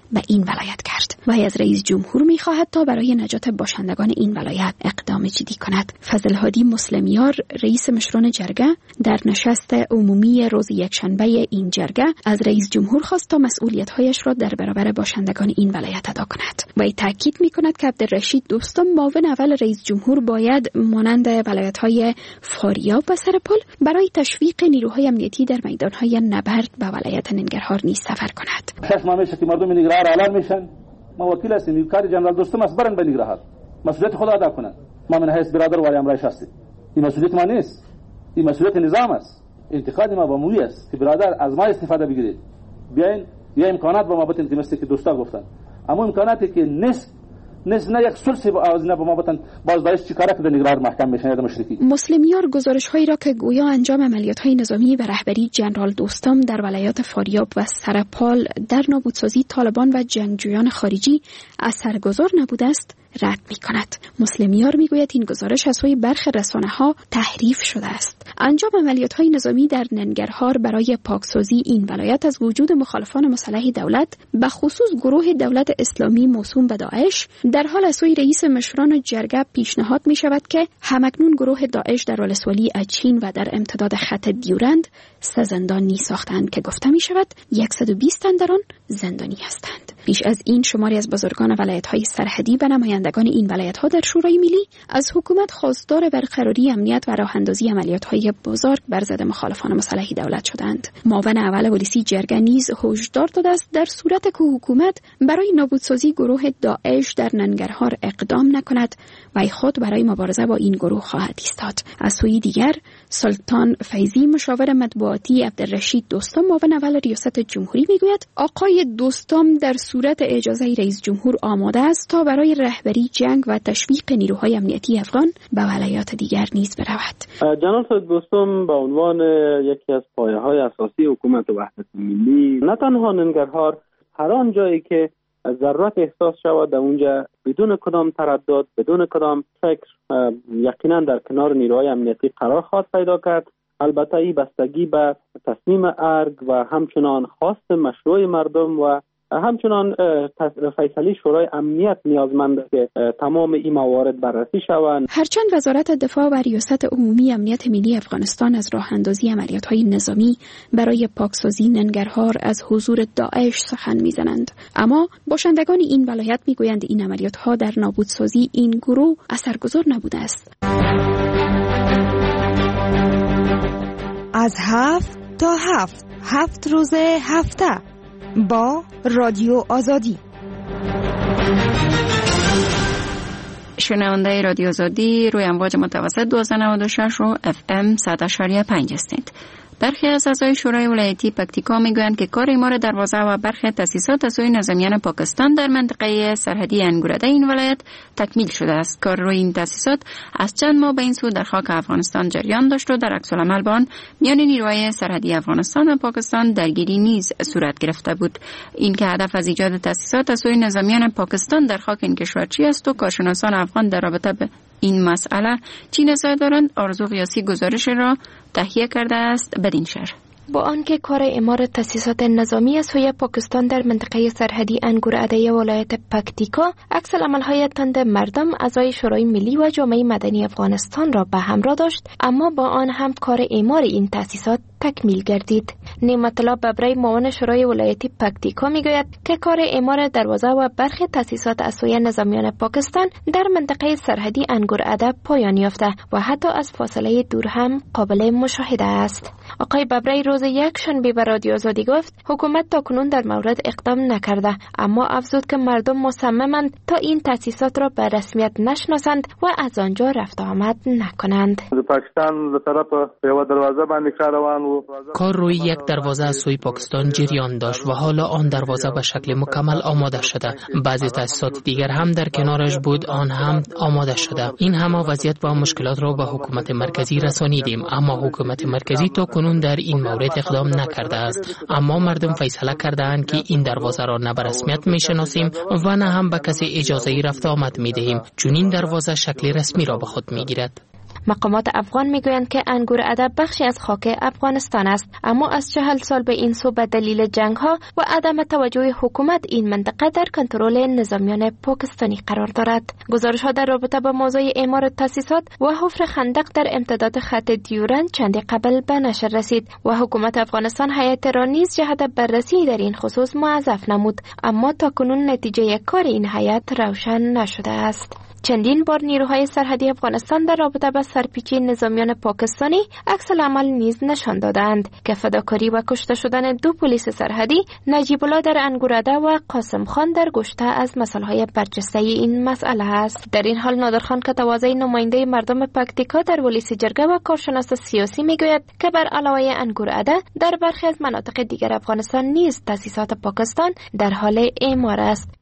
به این ولایت کرد. و از رئیس جمهور می‌خواهد تا برای نجات باشندگان این ولایت اقدام جدی کند. فضل هادی مسلمیار رئیس مشران جرگه در نشست عمومی روز یکشنبه این جرگه از رئیس جمهور خواست تا مسئولیت‌هایش را در برابر باشندگان این ولایت ادا کند. و تاکید می‌کند که عبدالرشید دوستم معاون اول رئیس جمهور باید مانند ولایت‌های فاریاب و سرپل برای تشویق نیروهای امنیتی در میدان‌های نبرد به ولایت ننگرهار نیز سفر کند. شش ماه میشه که مردم نگرهار اعلان میشن. ما وکیل هستیم، کار جنرال دوستم است برن به نگرهار. مسئولیت خود ادا کنند. ما من حیث برادر ولی امرایش هستیم. این مسئولیت ما نیست. این مسئولیت نظام است. انتقاد ما با موی است که برادر از ما استفاده بگیرید. بیاین یا امکانات با ما بتن که مثل که دوستا گفتن. اما امکاناتی که نیست نیست نه یک سلسله با آواز نه با ما بتن بازداشت چیکاره که در نگرهار محکم میشن یا مشرکی. مسلمیار گزارش‌هایی را که گویا انجام عملیات‌های نظامی به رهبری جنرال دوستم در ولایات فاریاب و سرپال در نابودسازی طالبان و جنگجویان خارجی اثرگذار نبوده است رد می‌کند. مسلمیار می‌گوید این گزارش از سوی برخی رسانه‌ها تحریف شده است. انجام عملیات‌های نظامی در ننگرهار برای پاکسازی این ولایت از وجود مخالفان مسلح دولت به خصوص گروه دولت اسلامی موسوم به داعش در حال از سوی رئیس مشران جرگه پیشنهاد می‌شود که همکنون گروه داعش در ولسوالی اچین و در امتداد خط دیورند سه زندانی ساختند که گفته می‌شود صد و بیست تن در آن زندانی هستند. پیش از این شماری از بزرگان ولایت‌های سرحدی و نمایندگان این ولایت‌ها در شورای ملی از حکومت خواستار برقراری امنیت و راه‌اندازی عملیات‌های بزرگ بر ضد مخالفان مسلح دولت شدند. معاون اول پلیسی جرگه نیز هشدار داده است در صورت که حکومت برای نابودسازی گروه داعش در ننگرهار اقدام نکند و خود برای مبارزه با این گروه خواهد ایستاد. از سوی دیگر سلطان فیضی مشاور مطبوعاتی عبدالرشید دوستم معاون اول ریاست جمهوری میگوید آقای دوستم در صورت اجازه رئیس جمهور آماده است تا برای رهبری جنگ و تشویق نیروهای امنیتی افغان به ولایات دیگر نیز برود. جناب سید دوستم به عنوان یکی از پایه‌های اساسی حکومت وحدت ملی نه تنها ننگرهار هر آن جایی که ضرورت احساس شود در اونجا بدون کدام تردد بدون کدام فکر یقینا در کنار نیروهای امنیتی قرار خواهد پیدا کرد. البته این بستگی به تصمیم ارگ و همچنان خواست مشروع مردم و همچنان فیصله شورای امنیت نیازمند که تمام این موارد بررسی شوند. هرچند وزارت دفاع و ریاست عمومی امنیت ملی افغانستان از راه اندازی عملیات‌های نظامی برای پاکسازی ننگرهار از حضور داعش سخن می‌زنند، اما باشندگان این ولایت می‌گویند این عملیات‌ها در نابودسازی این گروه اثرگذار نبوده است. از هفت تا هفت هفت روز هفته با رادیو آزادی. شنونده رادیو آزادی روی امواج متوسط دویست و نود و شش و اف ام صد و پنج هستید. برخی از اعضای شورای ولایتی پکتیکا میگویند که کار اعمار دروازه و برخی تاسیسات از سوی نظامیان پاکستان در منطقه سرحدی انگورده این ولایت تکمیل شده است. کار روی این تاسیسات از چند ماه به این سو در خاک افغانستان جریان داشت و در عکس العمل با آن میان نیروهای سرحدی افغانستان و پاکستان درگیری نیز صورت گرفته بود. این که هدف از ایجاد تاسیسات از سوی نظامیان پاکستان در خاک این کشور چی است و کارشناسان افغان در رابطه به این مسئله چی نظر دارند؟ آرزو قیاسی گزارش را تهیه کرده است بدین شهر. با آنکه کار اعمار تاسیسات نظامی از سوی پاکستان در منطقه سرحدی انگورعده ولایت پکتیکا عکس العمل‌های تند مردم اعضای شورای ملی و جامعه مدنی افغانستان را به همراه داشت، اما با آن هم کار اعمار این تاسیسات تکمیل گردید. نعمت الله ببری معاون شورای ولایتی پکتیکا میگوید که کار اعمار دروازه و برخی تاسیسات از سوی نظامیان پاکستان در منطقه سرحدی انگورعده پایان یافته و حتی از فاصله دور هم قابل مشاهده است. آقای ببری روز یک شنبه به رادیو آزادی گفت حکومت تاکنون در مورد اقدام نکرده، اما افزود که مردم مصممند تا این تاسیسات را به رسمیت نشناسند و از آنجا رفت آمد نکنند. پاکستان به طرف یو دروازه باندې کاروان و کار روی یک دروازه از سوی پاکستان جریان داشت و حالا آن دروازه به شکل مکمل آماده شده. بعضی تاسیسات دیگر هم در کنارش بود، آن هم آماده شده. این همه وضعیت و مشکلات را به حکومت مرکزی رسانیدیم، اما حکومت مرکزی تا کنون در این مورد اقدام نکرده است. اما مردم فیصله کردند که این دروازه را نه به رسمیت میشناسیم و نه هم به کسی اجازه رفت آمد میدهیم، چون این دروازه شکل رسمی را به خود میگیرد. مقامات افغان میگویند که انگور ادب بخشی از خاک افغانستان است، اما از چهل سال به این سو به دلیل جنگ ها و عدم توجه حکومت این منطقه در کنترل نظامیان پاکستانی قرار دارد. گزارش ها در رابطه با موضوع اعمار تاسیسات و حفر خندق در امتداد خط دیورند چندی قبل به نشر رسید و حکومت افغانستان هیئت را نیز جهت بررسی در این خصوص موظف نمود، اما تاکنون نتیجه کار این هیئت روشن نشده است. چندین بار نیروهای سرحدی افغانستان در رابطه با سرپیچی نظامیان پاکستانی عکس العمل نیز نشان دادند که فداکاری و کشته شدن دو پلیس سرحدی، نجیب الله در انگورده و قاسم خان در گشته از مسائل برجسته این مسئله است. در این حال نادرخان که تواضع نماینده مردم پکتیکا در ولایت جرگه و کارشناس سیاسی میگوید که بر علاوه انگورده در برخی از مناطق دیگر افغانستان نیز تاسیسات پاکستان در حال اعمار است.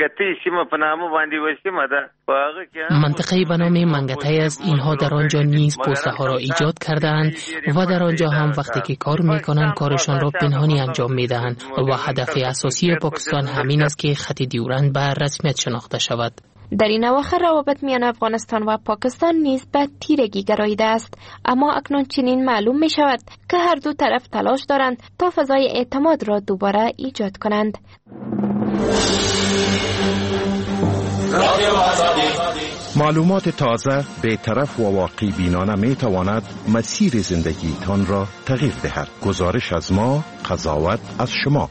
منطقه به نام منگتی است. اینها در آنجا نیز پوسته ها را ایجاد کردند و در آنجا هم وقتی که کار میکنند کارشان را پنهانی انجام میدهند و هدف اساسی پاکستان همین است که خط دیورند به رسمیت شناخته شود. در این اواخر روابط میان افغانستان و پاکستان نیز به تیرگی گراییده است، اما اکنون چنین معلوم می شود که هر دو طرف تلاش دارند تا فضای اعتماد را دوباره ایجاد کنند. معلومات تازه، بی‌طرف و واقعی بینانه می تواند مسیر زندگی تان را تغییر دهد. گزارش از ما، قضاوت از شما.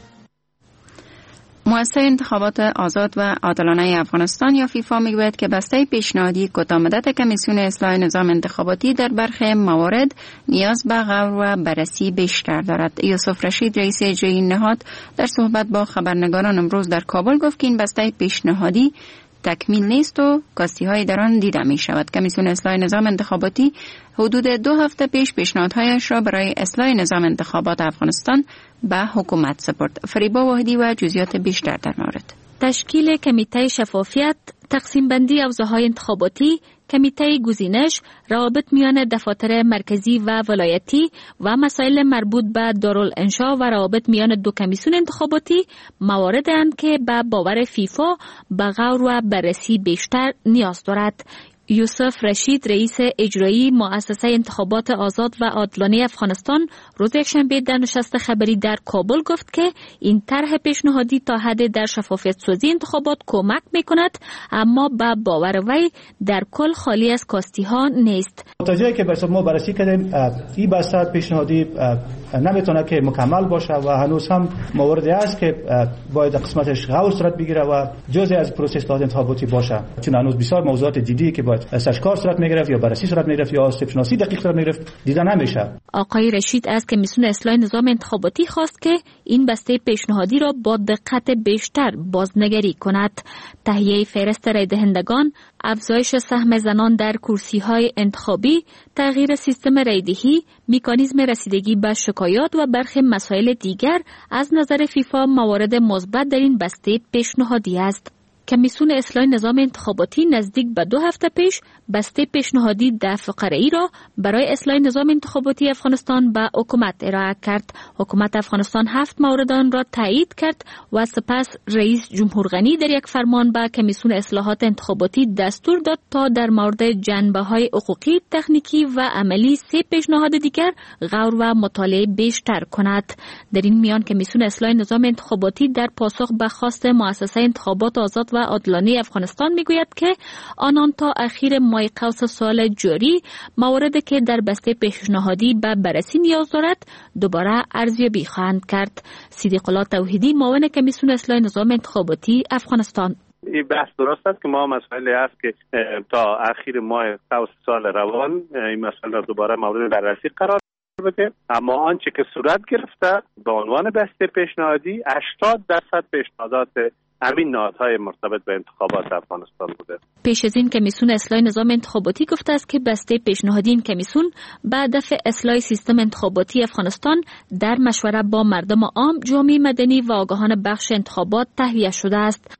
مؤسسه انتخابات آزاد و عادلانه افغانستان یا فیفا میگوید که بسته پیشنهادی کوتاه‌مدت کمیسیون اصلاح نظام انتخاباتی در برخی موارد نیاز به غور و بررسی بیشتر دارد. یوسف رشید رئیس اجرایی نهاد در صحبت با خبرنگاران امروز در کابل گفت که این بسته پیشنهادی تکمیل نیست و کاستی های در آن دیده می شود. کمیسیون اصلاح نظام انتخاباتی حدود دو هفته پیش پیشنهادهایش را برای اصلاح نظام انتخابات افغانستان به حکومت سپرد. فریبا واحدی و جزئیات بیشتر در مورد. تشکیل کمیته شفافیت، تقسیم بندی حوزه‌های انتخاباتی، کمیته گزینش، روابط میان دفاتر مرکزی و ولایتی و مسائل مربوط به دارالانشا و روابط میان دو کمیسیون انتخاباتی مواردی اند که به باور فیفا به غور و بررسی بیشتر نیاز دارد. یوسف رشید رئیس اجرایی مؤسسه انتخابات آزاد و عادلانه افغانستان روز یکشنبه در نشست خبری در کابل گفت که این طرح پیشنهادی تا حد در شفافیت سازی انتخابات کمک میکند، اما به باور وی در کل خالی از کاستی ها نیست. تا جایی که به ما بررسی کردیم این بسته پیشنهادی نمیتونه که مکمل باشه و هنوز هم مواردی است که باید قسمتش غور صورت بگیره و جزئی از پروسه اصلاحات انتخاباتی باشه، چون هنوز بسیار موضوعات جدی که باید استشکار صورت میگرفت یا بررسی صورت میگرفت یا سپشناسی دقیق صورت میگرفت دیده نمیشه. آقای رشید از کمیسیون اصلاح نظام انتخاباتی خواست که این بسته پیشنهادی را با دقت بیشتر بازنگری کند. تهیه فهرست رای دهندگان، افزایش سهم زنان در کرسی‌های انتخابی، تغییر سیستم رایدهی، مکانیزم رسیدگی به شکایات و برخی مسائل دیگر از نظر فیفا موارد مثبت در این بسته پیشنهادی است. کمیسیون اصلاح نظام انتخاباتی نزدیک به دو هفته پیش بسته پیشنهادی دفع قرعی را برای اصلاح نظام انتخاباتی افغانستان به حکومت ارائه کرد. حکومت افغانستان هفت مورد آن را تایید کرد و سپس رئیس جمهور غنی در یک فرمان به کمیسیون اصلاحات انتخاباتی دستور داد تا در مورد جنبه‌های حقوقی، تکنیکی و عملی سه پیشنهاد دیگر غور و مطالعه بیشتر کند. در این میان کمیسیون اصلاح نظام انتخاباتی در پاسخ به خواست مؤسسه انتخابات آزاد و عادلانه افغانستان میگوید که آنان تا اخیر ماه قوس سال جاری مواردی که در بسته پیشنهادی به بررسی نیاز دارد دوباره ارزیابی خواهند کرد. صدیق الله توحیدی معاون کمیسیون اصلاح نظام انتخاباتی افغانستان: این بحث درست است که ما مسئله است که تا اخیر ماه قوس سال روان این مسئله را دوباره مورد بررسی قرار بده، اما آنچه که صورت گرفته به عنوان بسته پیشنهادی هشتاد درصد پیشنهادات همین نهادهای مرتبط به انتخابات افغانستان بوده. پیش از این کمیسیون اصلاح نظام انتخاباتی گفته است که بسته پیشنهادی این کمیسیون به هدف اصلاح سیستم انتخاباتی افغانستان در مشوره با مردم عام، جامعه مدنی و آگاهان بخش انتخابات تهیه شده است.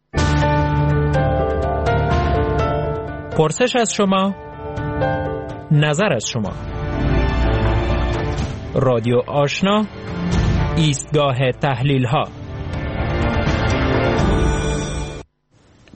پرسش از شما، نظر از شما. رادیو آشنا، ایستگاه تحلیل ها.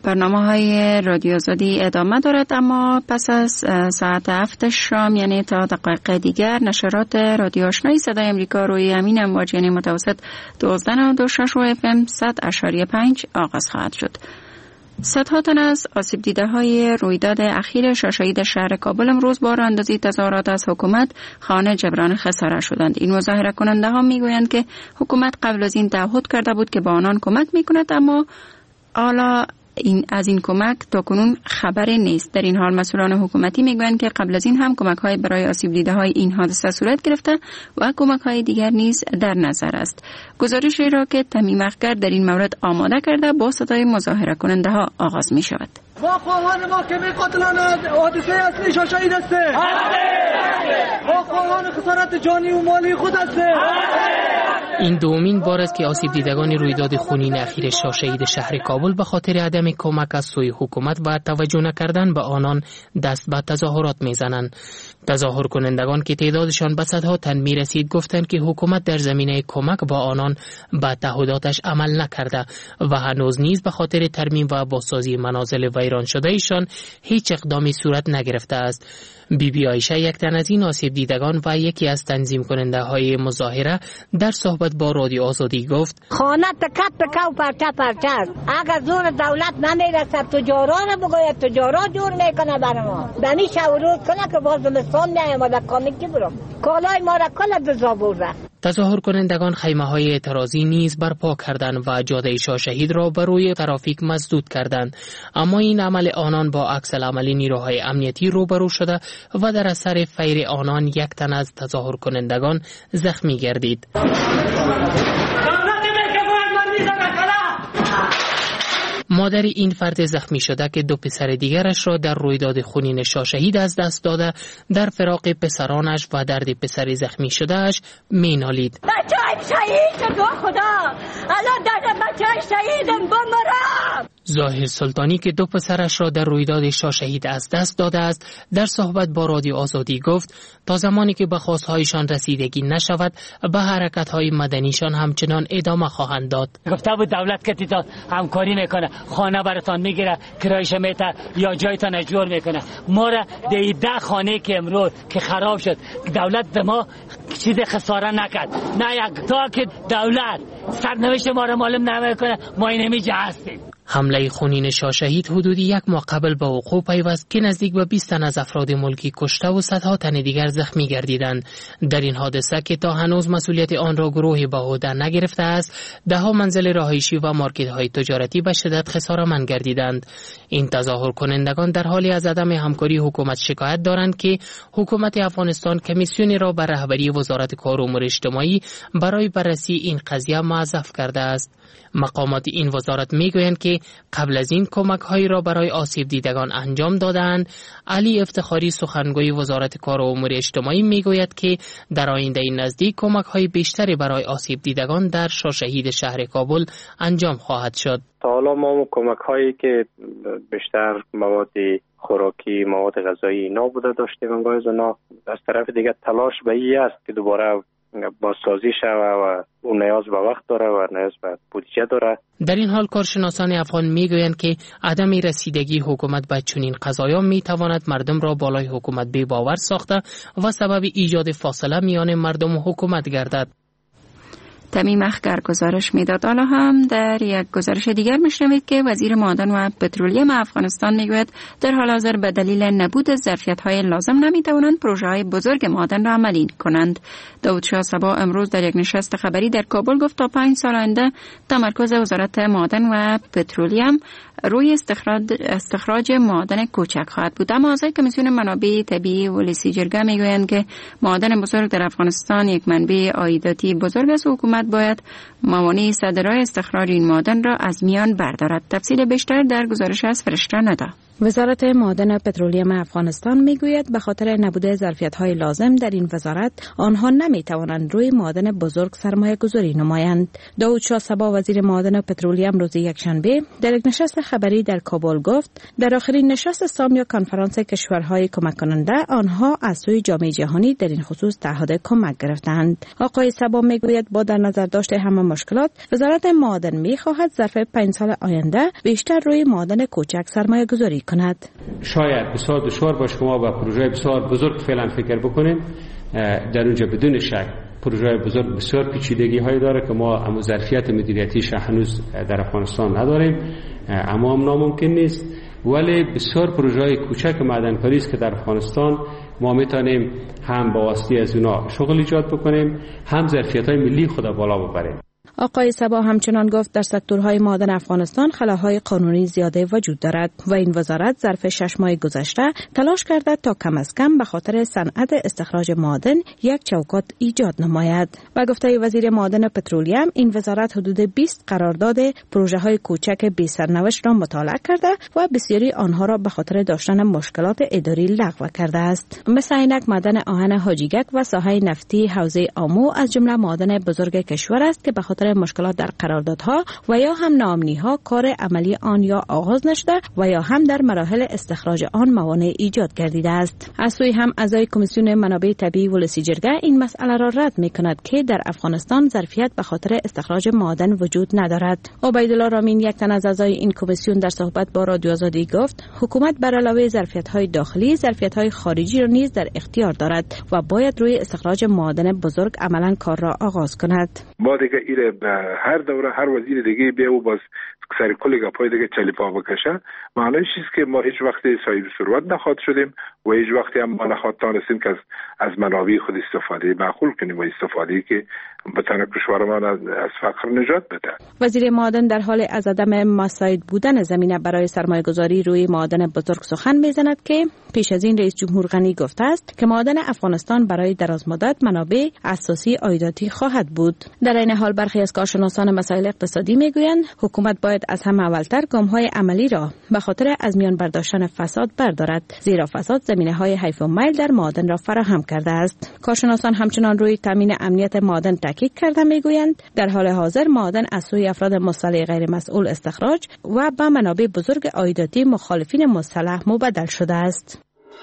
برنامه های رادیو آزادی ادامه دارد، اما پس از ساعت هفت شام یعنی تا دقایق دیگر نشرات رادیو آشنای صدای امریکا روی امین امواج متوسط دوازده و دو شش و اف ام صد اشاری پنج آغاز خواهد شد. صدها تن از آسیب دیده های رویداد اخیر شاشه‌اید شهر کابل امروز با راهاندازی تظاهرات از حکومت خانه جبران خسارت شدند. این مظاهره کننده ها میگویند که حکومت قبل از این تعهد کرده بود که به آنان کمک میکند، اما حالا این از این کمک تا کنون خبری نیست. در این حال مسئولان حکومتی میگویند که قبل از این هم کمک های برای آسیب دیده های این حادثه صورت گرفته و کمک های دیگر نیز در نظر است. گزارشی را که تمیم اخگر در این مورد آماده کرده با صدای مظاهره کننده ها آغاز می شود. با خواهان محکمه قاتلان حادثه اصلی شاشه‌اید است. با خواهان خسارت جانی و مالی خود است. این دومین بار است که آسیب دیدگان رویداد خونین اخیر شاشه‌اید شهر کابل به خاطر عدم کمک از سوی حکومت و توجه نکردن به آنان دست به تظاهرات میزنند. تظاهر کنندگان که تعدادشان به صدها تن میرسید گفتند که حکومت در زمینه کمک با آنان به تعهداتش عمل نکرده و هنوز نیز به خاطر ترمیم و بازسازی منازل ویران شده ایشان هیچ اقدامی صورت نگرفته است. بی بی عایشه یک تن از این آسیب دیدگان و یکی از تنظیم کننده های مظاهره در صحبت با رادیو آزادی گفت: خانه تکت تکه و پرچه پرچه است. اگر زور دولت نمیرسد تجارا رو بگوید تجارا جور میکنه برای ما. دمی شورود کنه که باز زمستان میامده کامی که برم کالای ما را کل دزا برده. تظاهر کنندگان خیمه های اعتراضی نیز برپا کردند و جاده شاشهید را بر روی ترافیک مسدود کردند، اما این عمل آنان با عکس العمل نیروهای امنیتی روبرو شده و در اثر فیر آنان یک تن از تظاهر کنندگان زخمی گردید. مادر این فرد زخمی شده که دو پسر دیگرش را در رویداد خونین شاشهید از دست داده در فراق پسرانش و درد پسر زخمی شدهش مینالید. بچه‌ام شهید شد خدا، الان درد بچه‌ام شهیدم بمرم. ظاهر سلطانی که دو پسرش را در رویداد شاشهید از دست داده است در صحبت با رادیو آزادی گفت تا زمانی که به خواستهایشان رسیدگی نشود به حرکت‌های مدنیشان همچنان ادامه خواهند داد. گفته بود دولت که تیتا همکاری میکنه، خانه براتان میگیره، کرایش میته یا جایتان اجور میکنه. ما را ده خانه که امروز که خراب شد دولت به ما چیز خساره نکرد، نه یک تا که دولت سرنوشت ما را معلوم نمیکنه ما این همیجه هستیم. حمله خونین شاشهید حدودی یک ماه قبل به وقوع پیوست که نزدیک به بیست تن از افراد ملکی کشته و صدها تن دیگر زخمی گردیدند. در این حادثه که تا هنوز مسئولیت آن را گروهی به عهده نگرفته است، دهها منزل رهایشی و مارکت‌های تجارتی به شدت خساره‌مند گردیدند. این تظاهر کنندگان در حالی از عدم همکاری حکومت شکایت دارند که حکومت افغانستان کمیسیونی را به رهبری وزارت کار و امور اجتماعی برای بررسی این قضیه موظف کرده است. مقامات این وزارت میگویند که قبل از این کمک هایی را برای آسیب دیدگان انجام دادند. علی افتخاری سخنگوی وزارت کار و امور اجتماعی میگوید که در آینده نزدیک کمک های بیشتری برای آسیب دیدگان در شاشهید شهر کابل انجام خواهد شد. تا حالا ما کمک هایی که بیشتر مواد خوراکی، مواد غذایی اینا بوده داشتیم، انگار اونا از طرف دیگه تلاش به این است که دوباره بازسازی شوه و اون نیاز به وقت داره و نیاز به بودجه داره. در این حال کارشناسان افغان میگویند که عدم رسیدگی حکومت به چنین قضایا میتواند مردم را بالای حکومت بی باور ساخته و سبب ایجاد فاصله میان مردم و حکومت گردد. تمیم اخگر گزارش میداد. حالا هم در یک گزارش دیگر میشنوید که وزیر معدن و پترولیم افغانستان میگوید در حال حاضر به دلیل نبود ظرفیت‌های لازم نمیتوانند پروژه‌های بزرگ معدن را عملی کنند. داود شاه صبا امروز در یک نشست خبری در کابل گفت تا پنج سال آینده تمرکز وزارت معدن و پترولیم روی استخراج استخراج معدن کوچک خواهد بود. اما اعضای کمیسیون منابع طبیعی ولسی جرگه میگویند که معدن بزرگ در افغانستان یک منبع عایداتی بزرگ است و حکومت باید موانع صادرای استخراج این معدن را از میان بردارد. تفصیل بیشتر در گزارش از فرشته ندا. وزارت معادن پترولیم افغانستان میگوید به خاطر نبود ظرفیت‌های لازم در این وزارت آنها نمیتوانند روی معادن بزرگ سرمایه گذاری نمایند. داود شاه صبا وزیر معادن پترولیم روز یکشنبه در یک نشست خبری در کابل گفت در آخرین نشست سام یا کنفرانس کشورهای کمک کننده آنها از سوی جامعه جهانی در این خصوص تعهد کمک گرفتند. آقای صبا میگوید با در نظر داشت همه مشکلات وزارت معادن میخواهد ظرف پنج سال آینده بیشتر روی معادن کوچک سرمایه گذاری کند. شاید بسیار دشوار باشه که ما با پروژه بسیار بزرگ فعلا فکر بکنیم. در اونجا بدون شک پروژه بزرگ بسیار پیچیدگی هایی داره که ما اما ظرفیت مدیریتیش هنوز در افغانستان نداریم، اما هم ناممکن نیست. ولی بسیار پروژه کوچک معدنکاری است که در افغانستان ما میتونیم هم با واسطه از اونا شغل ایجاد بکنیم، هم ظرفیت های ملی خود بالا ببریم. آقای صبا همچنان گفت در سکتورهای معادن افغانستان خلاهای قانونی زیاده وجود دارد و این وزارت ظرف شش ماه گذشته تلاش کرده تا کم از کم به خاطر صنعت استخراج معادن یک چوکاٹ ایجاد نماید. و گفته وزیر معادن پترولیم این وزارت حدود بیست قرارداد پروژه های کوچک بی سرنوشت را مطالعه کرده و بسیاری آنها را به خاطر داشتن مشکلات اداری لغو کرده است. مثل اینک معدن آهن حاجیگک و ساحه نفتی حوزه آمو از جمله معادن بزرگ کشور است که به خاطر مشکلات در قراردادها و یا هم ناامنی‌ها کار عملی آن یا آغاز نشده و یا هم در مراحل استخراج آن موانع ایجاد گردیده است. از سوی هم اعضای کمیسیون منابع طبیعی ولسی جرگه این مسئله را رد می‌کند که در افغانستان ظرفیت به خاطر استخراج معادن وجود ندارد. عبیدالله رامین یک تن از اعضای این کمیسیون در صحبت با رادیو آزادی گفت حکومت بر علاوه ظرفیت‌های داخلی ظرفیت‌های خارجی را نیز در اختیار دارد و باید روی استخراج معادن بزرگ عملاً کار را آغاز کند. ما دیگه ایره هر دوره هر وزیر دیگه بیا و باز سر کل گپای دیگه چلی پا بکشه. معنیش چیست که ما هیچ وقت صاحب ثروت نخواد شدیم و هیچ وقتی هم ما نخواد تانستیم که از از منابع خود استفاده معقول کنیم و استفاده که بتونه کشورمان از, از فقر نجات بده. وزیر معادن در حال از عدم مساعد بودن زمینه برای سرمایه گذاری روی معادن بزرگ سخن میزند که پیش از این رئیس جمهور غنی گفته است که معادن افغانستان برای دراز مدت منابع اساسی عایداتی خواهد بود. در این حال برخی از کارشناسان مسائل اقتصادی میگویند حکومت باید از همه اولتر گام‌های عملی را به خاطر از میان برداشتن فساد بردارد، زیرا فساد زمینه‌های حیف و میل در معادن را فراهم کرده است. کارشناسان همچنان روی تامین امنیت معادن تاکید کرده میگویند در حال حاضر معادن از سوی افراد مصالح غیر مسئول استخراج و به منابع بزرگ عایداتی مخالفین مصالح مبدل شده است.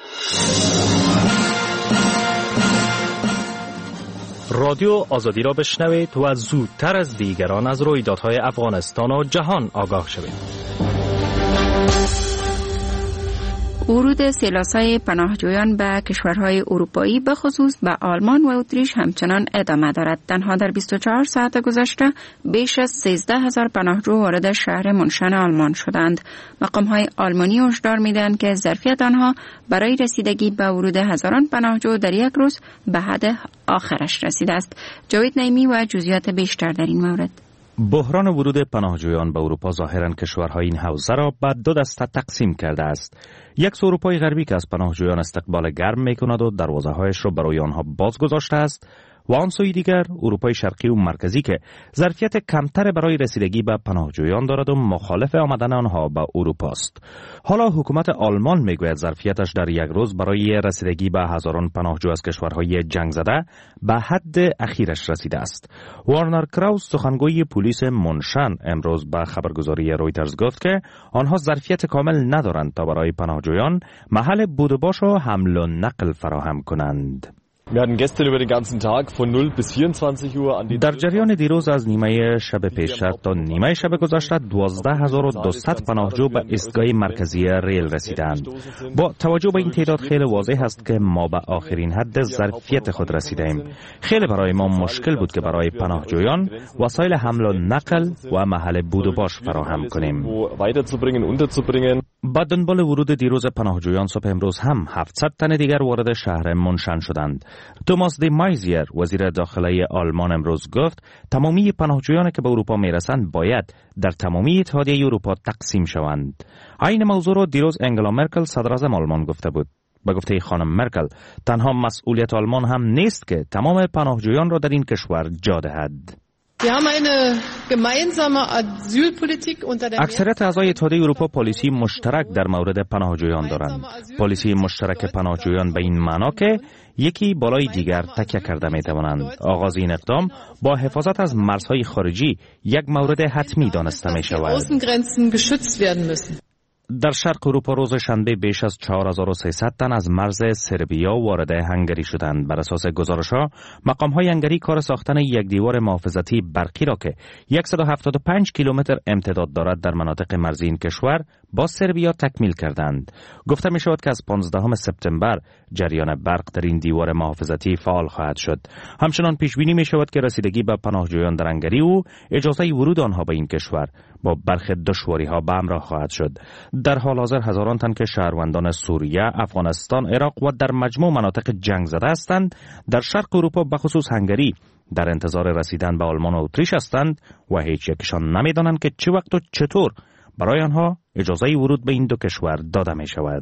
رادیو آزادی را بشنوید و زودتر از دیگران از رویدادهای افغانستان و جهان آگاه شوید. ورود سیلاسای پناهجویان به کشورهای اروپایی به خصوص به آلمان و اتریش همچنان ادامه دارد. تنها در بیست و چهار ساعت گذشته بیش از سیزده هزار پناهجو وارد شهر منشن آلمان شدند. مقام‌های آلمانی هشدار می‌دهند که ظرفیت آنها برای رسیدگی به ورود هزاران پناهجو در یک روز به حد آخرش رسیده است. جاوید نعیمی و جزئیات بیشتر در این مورد. بحران ورود پناهجویان به اروپا ظاهراً کشورهای این حوزه را به دو دسته تقسیم کرده است. یک سو اروپای غربی که از پناهجویان استقبال گرم می‌کند و دروازه‌هایش را برای آنها باز گذاشته است و آن سوی دیگر اروپای شرقی و مرکزی که ظرفیت کمتر برای رسیدگی به پناهجویان دارد و مخالف آمدن آنها به اروپا است. حالا حکومت آلمان میگوید ظرفیتش در یک روز برای رسیدگی به هزاران پناهجو از کشورهای جنگ زده به حد اخیرش رسیده است. وارنر کراوس سخنگوی پلیس منشن امروز به خبرگزاری رویترز گفت که آنها ظرفیت کامل ندارند تا برای پناهجویان محل بود و باش و حمل و نقل فراهم کنند. در جریان دیروز از نیمه شب پیشتر تا نیمه شب گذشته دوازده هزار و دویست پناهجو به ایستگاه مرکزی ریل رسیدند. با توجه به این تعداد خیلی واضح است که ما به آخرین حد ظرفیت خود رسیدیم. خیلی برای ما مشکل بود که برای پناهجویان وسایل حمل و نقل و محل بود و باش فراهم کنیم. با دنبال ورود دیروز پناهجویان صبح امروز هم هفتصد تن دیگر وارد شهر منشن شدند. توماس دی مایزیر وزیر داخلی آلمان امروز گفت تمامی پناهجویانی که به اروپا میرسند باید در تمامی اتحادیه اروپا تقسیم شوند. این موضوع را دیروز انگلا مرکل صدر اعظم آلمان گفته بود. به گفته خانم مرکل تنها مسئولیت آلمان هم نیست که تمام پناهجویان را در این کشور جا دهد. اکثریت اعضای اتحادیه اروپا پالیسی مشترک در مورد پناهجویان دارند. پالیسی مشترک پناهجویان به این معنا که یکی بالای دیگر تکیه کرده می توانند. آغاز این اقدام با حفاظت از مرزهای خارجی یک مورد حتمی دانسته می شود. در شرق اروپا روز شنبه بیش از چهار هزار و سیصد تن از مرز سربیا وارد هنگری شدند. بر اساس گزارش‌ها، مقام‌های هنگری کار ساختن یک دیوار محافظتی برقی را که صد و هفتاد و پنج کیلومتر امتداد دارد در مناطق مرزی این کشور با سربیا تکمیل کردند. گفته می شود که از پانزدهم سپتامبر جریان برق در این دیوار محافظتی فعال خواهد شد. همچنان پیش بینی می شود که رسیدگی به پناهجویان در هنگری و اجازه ورود آنها به این کشور با برخی دشواری‌ها به همراه خواهد شد. در حال حاضر هزاران تن که شهروندان سوریه، افغانستان، عراق و در مجموع مناطق جنگ زده هستند در شرق اروپا به خصوص هنگری در انتظار رسیدن به آلمان و اتریش هستند و هیچ یکشان نمی‌دانند که چه وقت و چطور برای آنها اجازه ورود به این دو کشور داده می شود.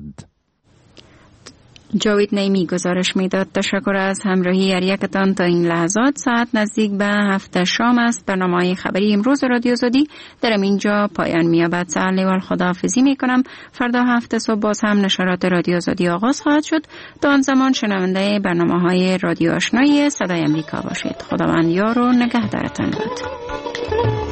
جاوید نیمی گزارش میداد. تشکر از همراهی هر یکتان تا این لحظات. ساعت نزدیک به هفت شام است. برنامه خبری امروز رادیو آزادی در اینجا پایان می‌یابد. سلام و خداحافظی می‌کنم. فردا هفت صبح باز هم نشرات رادیو آزادی آغاز خواهد شد. تا آن زمان شنونده برنامه‌های رادیو آشنایی صدای آمریکا باشید. خداوند یار و نگهدارتان باد.